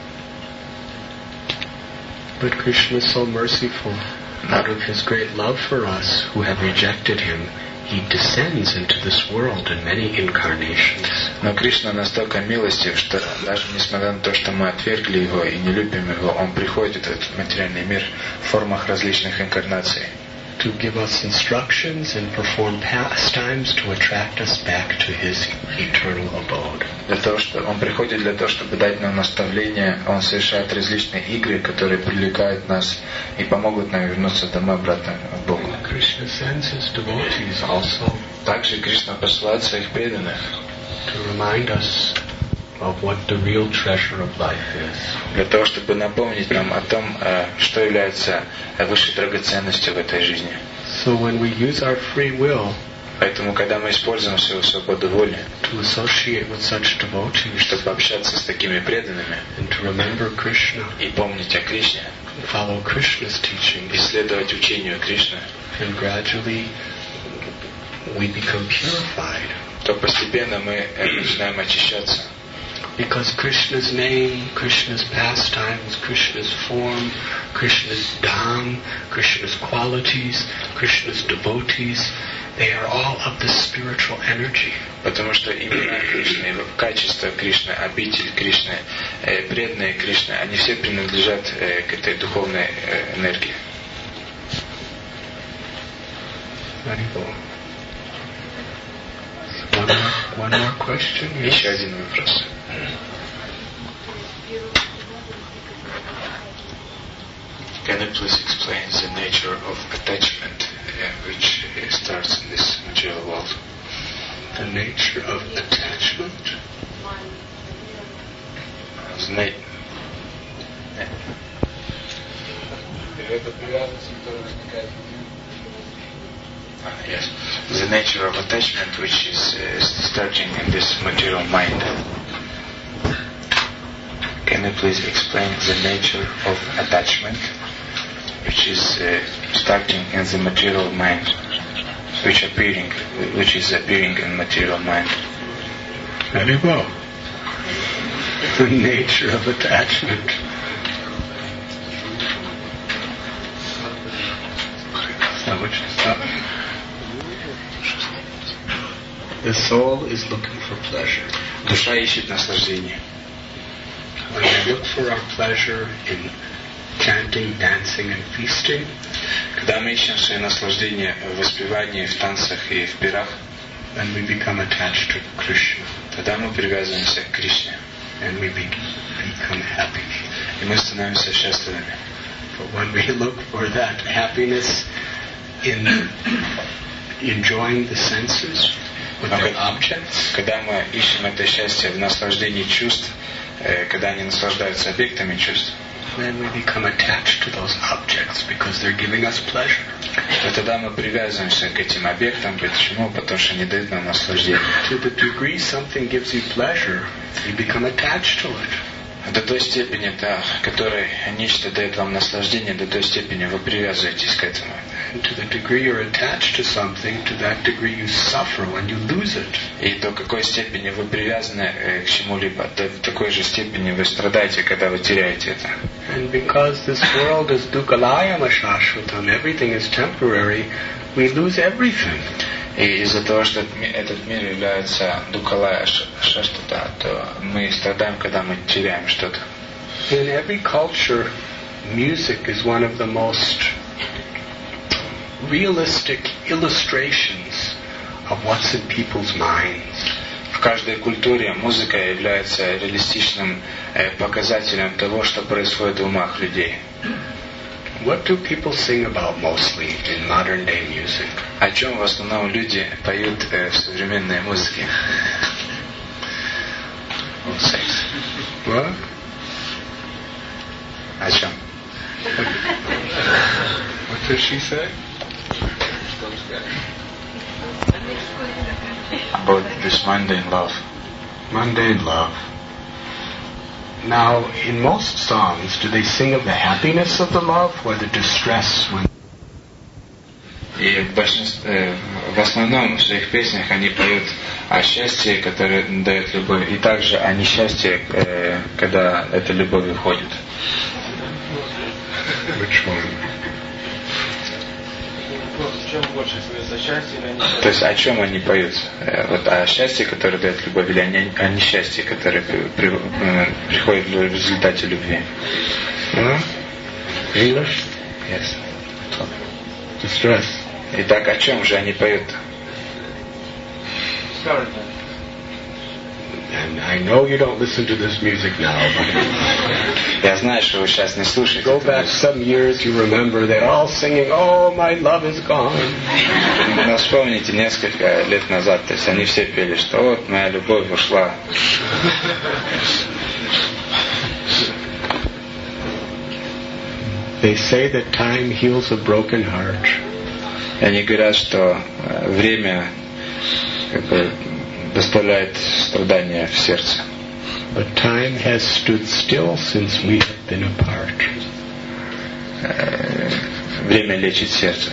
But Krishna is so merciful. Out of his great love for us who have rejected him, he descends into this world in many incarnations. Но Кришна настолько милостив, что даже несмотря на то, что мы отвергли его и не любим его, он приходит в этот материальный мир в формах различных инкарнаций. To give us instructions and perform pastimes to attract us back to his eternal abode. Для того, что он приходит для того, чтобы дать нам наставления, он совершает различные игры, которые привлекают нас и помогут нам вернуться домой обратно к Богу. Krishna sends his devotees also. Также Кришна посылает своих преданных, to remind us of what the real treasure of life is. Для того, чтобы напомнить нам о том, что является высшей драгоценностью в этой жизни. So when we use our free will, поэтому, когда мы используем свою свободу воли, to associate with such devotees, чтобы общаться с такими преданными, and to remember Krishna, и помнить о Кришне, follow Krishna's teaching, и следовать учению Кришны, and gradually we become purified. То постепенно мы начинаем очищаться. Because Krishna's name, Krishna's pastimes, Krishna's form, Krishna's dham, Krishna's qualities, Krishna's devotees, they are all of the spiritual energy. Потому что имена Кришны, качество Кришны, обитель Кришны, преданные Кришны, они все принадлежат к этой духовной энергии. One more question. Еще один вопрос. Can you please explain the nature of attachment which starts in this material world? The nature of attachment? Yes, the nature of attachment which is starting in this material mind. Can you please explain the nature of attachment which is starting in the material mind, which is appearing in material mind? Very well. The nature of attachment. The soul is looking for pleasure. Душа ищет наслаждение. When we look for our pleasure in chanting, dancing and feasting, когда мы ищем свое наслаждение в воспевании, в танцах и в пирах, then we become attached to Krishna. Тогда мы привязываемся к Кришне. And we become happy. И мы становимся счастливыми. But when we look for that happiness in enjoying the senses with their objects, когда мы ищем это счастье в наслаждении чувств, когда они наслаждаются объектами чувств, then we become attached to those objects because they're giving us pleasure. То тогда мы привязываемся к этим объектам. Почему? Потому что они дают нам наслаждение. To the degree something gives you pleasure, you become attached to it. До той степени, которой нечто дает вам наслаждение, до той степени вы привязываетесь к этому. And to the degree you're attached to something, to that degree you suffer when you lose it. И до какой степени вы привязаны к чему-либо, до такой же степени вы страдаете, когда вы теряете это. And because this world is dukkhalayama shashvatam, everything is temporary, we lose everything. И из-за того, что этот мир является дукалая шаштата, то мы страдаем, когда мы теряем что-то. In every culture, music is one of the most realistic illustrations of what's in people's minds. В каждой культуре музыка является реалистичным показателем того, что происходит в умах людей. What do people sing about mostly in modern day music? О чем в основном люди поют в современной музыке? Секс. What? О чем? What does she say? About this mundane love. Mundane love. Now, in most songs, do they sing of the happiness of the love or the distress when... И в основном в своих песнях они поют о счастье, которое дает любовь, и также о несчастье, когда эта любовь уходит. Which one? То есть о чем они поют? Вот о счастье, которое дает любовь, или о несчастье, которое приходит в результате любви? English? Yes. Distress. Итак, о чем же они поют? And I know you don't listen to this music now, but Я знаю, что вы сейчас не слушаете. go back some years, you remember they're all singing, "Oh, my love is gone." Но вспомните несколько лет назад, то есть они все пели, что вот моя любовь ушла. They say that time heals a broken heart. И они говорят, что время доставляет страдания в сердце. But time has stood still since we have been apart. Время лечит сердце.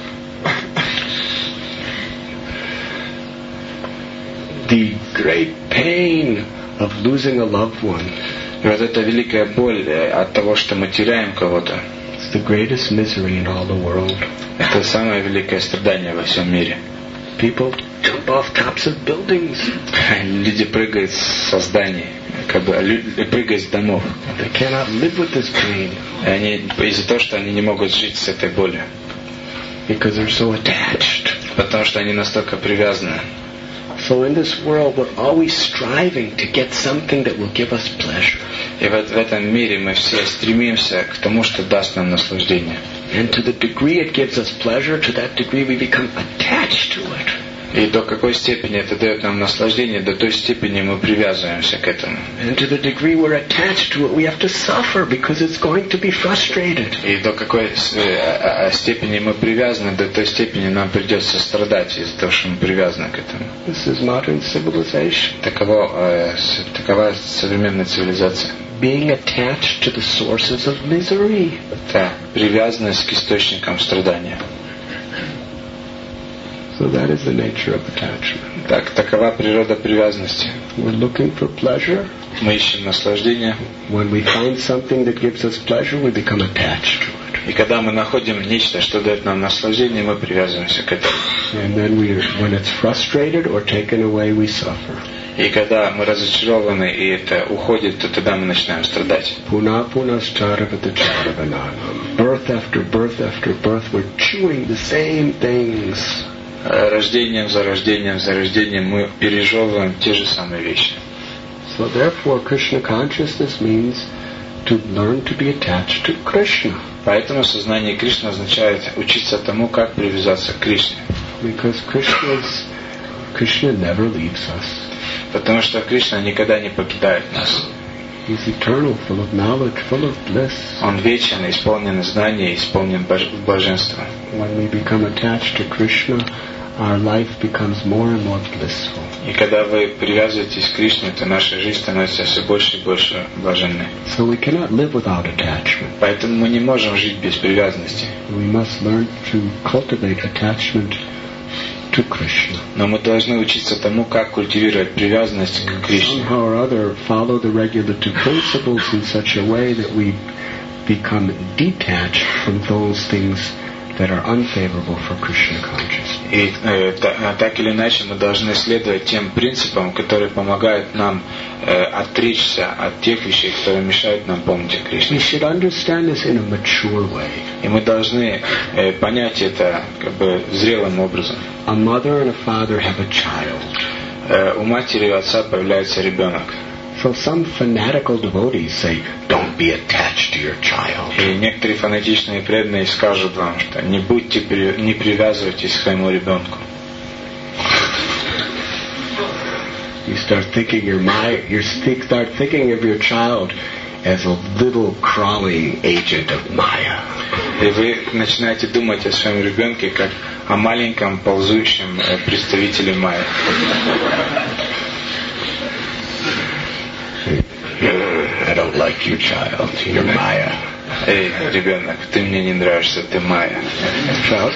The great pain of losing a loved one И вот эта великая боль от того, что мы теряем кого-то, is the greatest misery in all the world. это самое великое страдание во всем мире. People jump off tops of buildings. Люди прыгают со зданий, прыгают с домов. They cannot live with this pain И они, из-за того, что они не могут жить с этой болью. because they're so attached. Потому что они настолько привязаны. So in this world, we're always striving to get something that will give us pleasure. И вот в этом мире мы все стремимся к тому, что даст нам наслаждение. And to the degree it gives us pleasure, to that degree we become attached to it. И до какой степени это дает нам наслаждение, до той степени мы привязываемся к этому. And to the degree we're attached to it, we have to suffer because it's going to be frustrated. И до какой степени мы привязаны, до той степени нам придется страдать из-за того, что мы привязаны к этому. This is modern civilization. Такова современная цивилизация. Being attached to the sources of misery. Это привязанность к источникам страдания. So that is the nature of attachment. Такова природа привязанности. We're looking for pleasure. Мы ищем наслаждение. When we find something that gives us pleasure, we become attached to it. И когда мы находим нечто, что дает нам наслаждение, мы привязываемся к этому. And then when it's frustrated or taken away, we suffer. И когда мы разочарованы, и это уходит, то тогда мы начинаем страдать. Birth after birth after birth, we're chewing the same things. Рождением за рождением за рождением мы пережевываем те же самые вещи. So therefore, Krishna consciousness means to learn to be attached to Krishna. Поэтому сознание Кришны означает учиться тому, как привязаться к Кришне. Because Krishna never leaves us. Потому что Кришна никогда не покидает нас. He's eternal, full of knowledge, full of bliss. Он вечен, исполнен знаний, исполнен блаженства. When we become attached to Krishna, our life becomes more and more blissful. И когда вы привязываетесь к Кришне, то наша жизнь становится все больше и больше блаженной. So we cannot live without attachment. Поэтому мы не можем жить без привязанности. We must learn to cultivate attachment to Krishna. Но мы должны учиться тому, как культивировать привязанность к Кришне. Somehow or other, follow the regulative principles in such a way that we become detached from those things that are unfavorable for Krishna consciousness. И так или иначе мы должны следовать тем принципам, которые помогают нам отречься от тех вещей, которые мешают нам помнить о Кришне. We should understand this in a mature way. И мы должны понять это зрелым образом. A mother and a father have a child. У матери и отца появляется ребенок. So some fanatical devotees say, don't be attached to your child. И некоторые фанатичные преданные скажут вам, что не привязывайтесь к своему ребенку. You start thinking of your child as a little crawling agent of Maya. И вы начинаете думать о своем ребенке как о маленьком ползущем представителе Майя. I don't like you, child. You're Maya. Эй, ребенок, ты мне не нравишься, ты Майя. Child.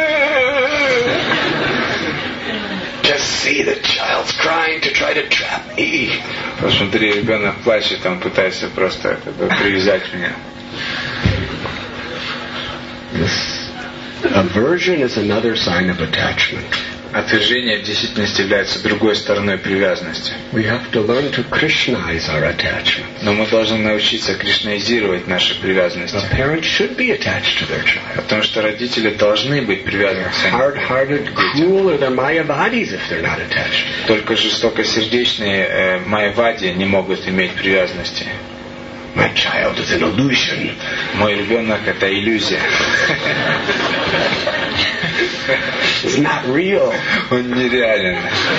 Just see the child's crying to try to trap me. Посмотри, ребенок плачет, он пытается просто привязать меня. This aversion is another sign of attachment. отвержение в действительности является другой стороной привязанности. We have to learn to Krishnaize our attachment. Но мы должны научиться кришнаизировать наши привязанности. A parent should be attached to their child. Потому что родители должны быть привязаны к своим детям. Hard-hearted, cruel, or they're mayavadis if they're not attached. Только жестокосердечные майявади не могут иметь привязанности. My child is an illusion. Мой ребенок — это иллюзия. It's not real. Он нереален.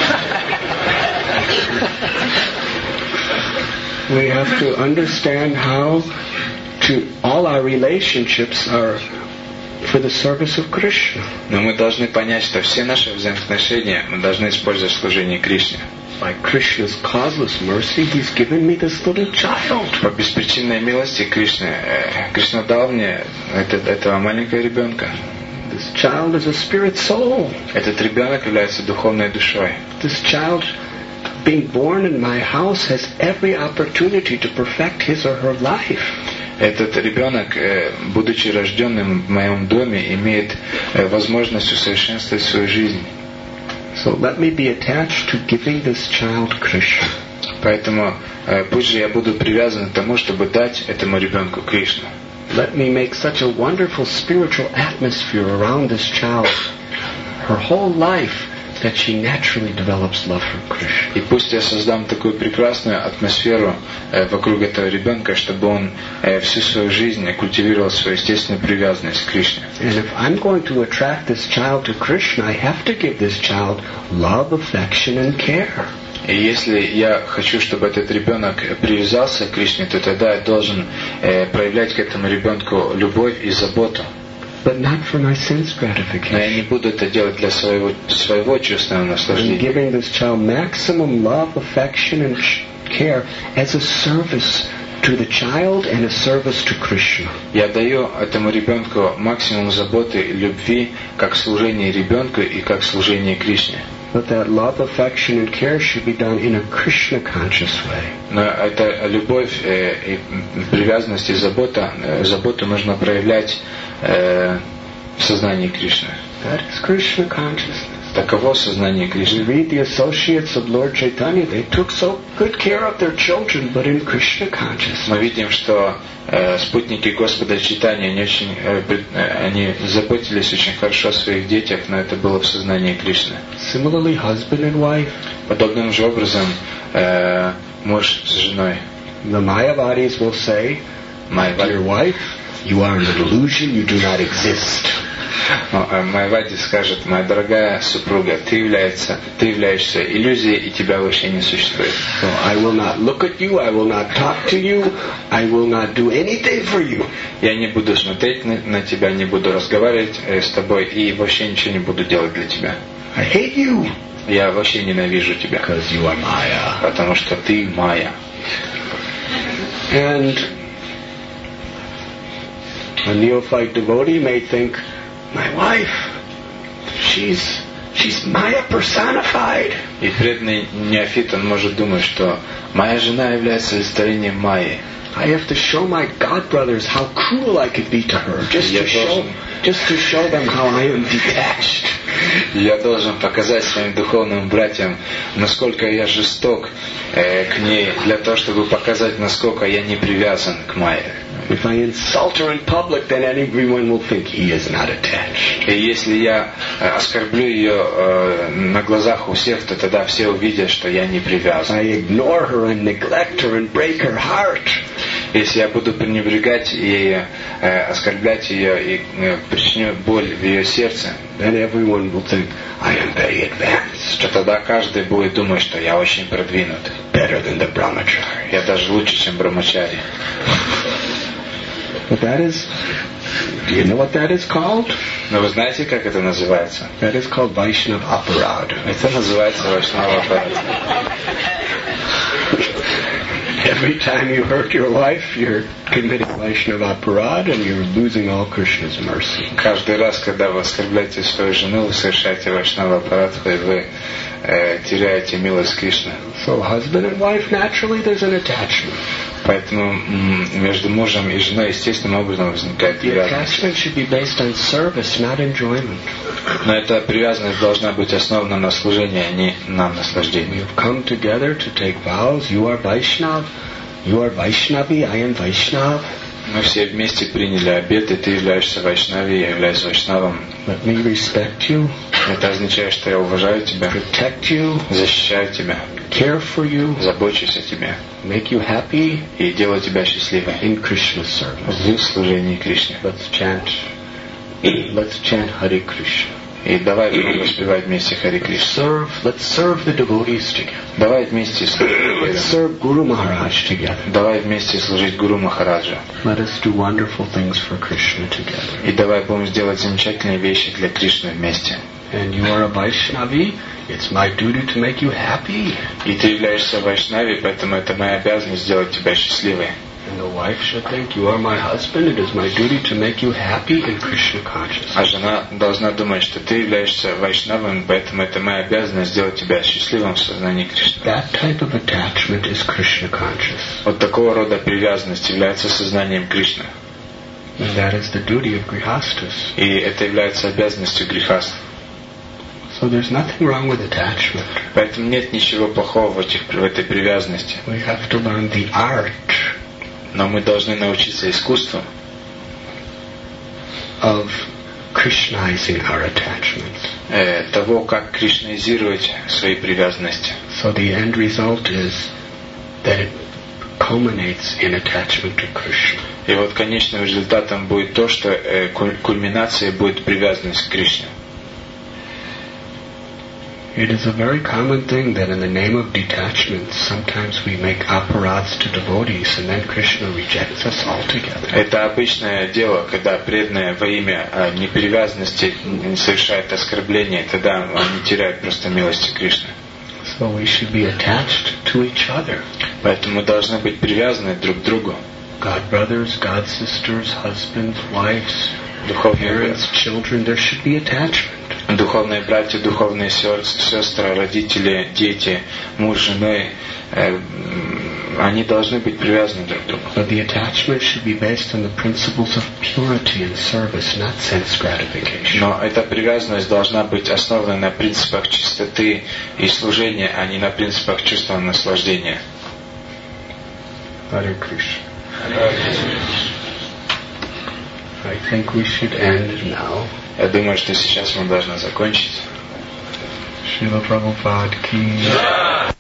We have to understand how to all our relationships are for the service of Krishna. Но мы должны понять, что все наши взаимоотношения мы должны использовать в служении Кришне. By Krishna's causeless mercy, He's given me this little child. По беспричинной милости Кришна дал мне этого маленького ребенка. This child is a spirit soul. Этот ребенок является духовной душой. This child, being born in my house, has every opportunity to perfect his or her life. Этот ребенок, будучи рожденным в моем доме, имеет возможность усовершенствовать свою жизнь. So let me be attached to giving this child Krishna. Поэтому пусть же я буду привязан к тому, чтобы дать этому ребенку Кришну. Let me make such a wonderful spiritual atmosphere around this child, her whole life, that she naturally develops love for Krishna. И пусть я создам такую прекрасную атмосферу вокруг этого ребенка, чтобы он всю свою жизнь культивировал свою естественную привязанность к Кришне. And if I'm going to attract this child to Krishna, I have to give this child love, affection, and care. И если я хочу, чтобы этот ребенок привязался к Кришне, то тогда я должен проявлять к этому ребенку любовь и заботу. But not for my sense Но я не gratification. буду это делать для своего чувственного I'm наслаждения. giving this child maximum love, affection, and care as a service to the child and a service to Krishna. Я даю этому ребенку максимум заботы и любви, как служение ребенку и как служение Кришне. But that love, affection, and care should be done in a Krishna-conscious way. Но эта любовь, и привязанность и заботу нужно проявлять в сознании Кришны. That is Krishna consciousness. Таково сознание We Кришны. read the associates of Lord Chaitanya, they took so good care of their children, but in Krishna consciousness. Мы видим, что спутники Господа Чайтаньи, они заботились очень хорошо о своих детях, но это было в сознании Кришны. Similarly, husband and wife. Подобным же образом муж с женой. The Mayavadis will say, Майавади dear wife, you are an illusion, you do not exist. скажет: моя дорогая супруга, ты являешься иллюзией, и тебя вообще не существует. So I will not look at you, I will not talk to you, I will not do anything for you. Я не буду смотреть на тебя, не буду разговаривать с тобой и вообще ничего не буду делать для тебя. I hate you Я вообще ненавижу тебя, because you are Maya. потому что ты Майя. And a neophyte devotee may think, my wife, she's Maya personified. И преданный неофит, он может думать, что моя жена является олицетворением Майи. I have to show my godbrothers how cruel I could be to her, just to show them how I am detached. Я должен показать своим духовным братьям, насколько я жесток к ней, для того, чтобы показать, насколько я не привязан к Майе. If I insult her in public, then everyone will think he is not attached. И если я оскорблю ее на глазах у всех, то тогда все увидят, что я не привязан. I ignore her and neglect her and break her heart. Если я буду пренебрегать ею, оскорблять ее и причиню боль в ее сердце, Then everyone will think, I am very advanced, то тогда каждый будет думать, что я очень продвинут. better than the brahmachari. Я даже лучше, чем брамачари. But that is, do you know what that is called? Но вы знаете, как это называется? That is called Vaishnav Aparad. Это называется Вайшнава Апарат. Every time you hurt your wife, you're committing Vaishnav Aparad and you're losing all Krishna's mercy. Каждый раз, когда вы оскорбляете свою жену, вы совершаете Вайшнава Апарат, и вы теряете милость Кришны. So husband and wife, naturally there's an attachment. Поэтому между мужем и женой естественным образом возникает The привязанность. attachment should be based on service, not enjoyment. Но эта привязанность должна быть основана на служении, а не на наслаждении. We have come together to take vows. You are Vaishnav. You are Vaishnavi. I am Vaishnav. Мы все вместе приняли обет, и ты являешься Вайшнави, я являюсь Вайшнавом. Let me respect you. Это означает, что я уважаю тебя, Protect you. защищаю тебя, Care for you. забочусь о тебе Make you happy и делаю тебя счастливой in Krishna's service. в служении Кришне. Let's chant Hare Krishna. И давай будем воспевать вместе Хари Кришна. Let's serve the devotees together. Давай вместе служить. Let's serve Guru Maharaj together. Давай вместе служить Гуру Махараджа. Let us do wonderful things for Krishna together. И давай будем сделать замечательные вещи для Кришны вместе. And you are a Vaishnavi. It's my duty to make you happy. И ты являешься Вайшнави, поэтому это моя обязанность сделать тебя счастливой. And the wife should think, you are my husband, it is my duty to make you happy in Krishna consciousness. А жена должна думать, что ты являешься Вайшнавом, поэтому это моя обязанность сделать тебя счастливым в сознании Кришны. That type of attachment is Krishna conscious. Вот такого рода привязанность является сознанием Кришны. And that is the duty of grihastas. И это является обязанностью грихастов. So there's nothing wrong with attachment. Поэтому нет ничего плохого в этой привязанности. We have to learn the art Но мы должны научиться искусству of Krishnizing our attachments. Того, как кришнаизировать свои привязанности. So the end result is that it culminates in attachment to Krishna. И вот конечным результатом будет то, что кульминацией будет привязанность к Кришне. It is a very common thing that in the name of detachment, sometimes we make aparats to devotees and then Krishna rejects us altogether. Это обычное дело, когда преданные во имя непривязанности совершают оскорбление, тогда они теряют просто милости Кришны. So we should be attached to each other. Поэтому мы должны быть привязаны друг к другу. God brothers, God sisters, husbands, wives, parents, children, there should be attachment. Духовные братья, духовные сестры, родители, дети, муж, жены, они должны быть привязаны друг к другу. But the attachment should be based on the principles of purity and service, not sense gratification. Но эта привязанность должна быть основана на принципах чистоты и служения, а не на принципах чувства наслаждения. Hare Krishna. I think we should end now. Я думаю, что сейчас мы должны закончить. Шрила Прабхупад ки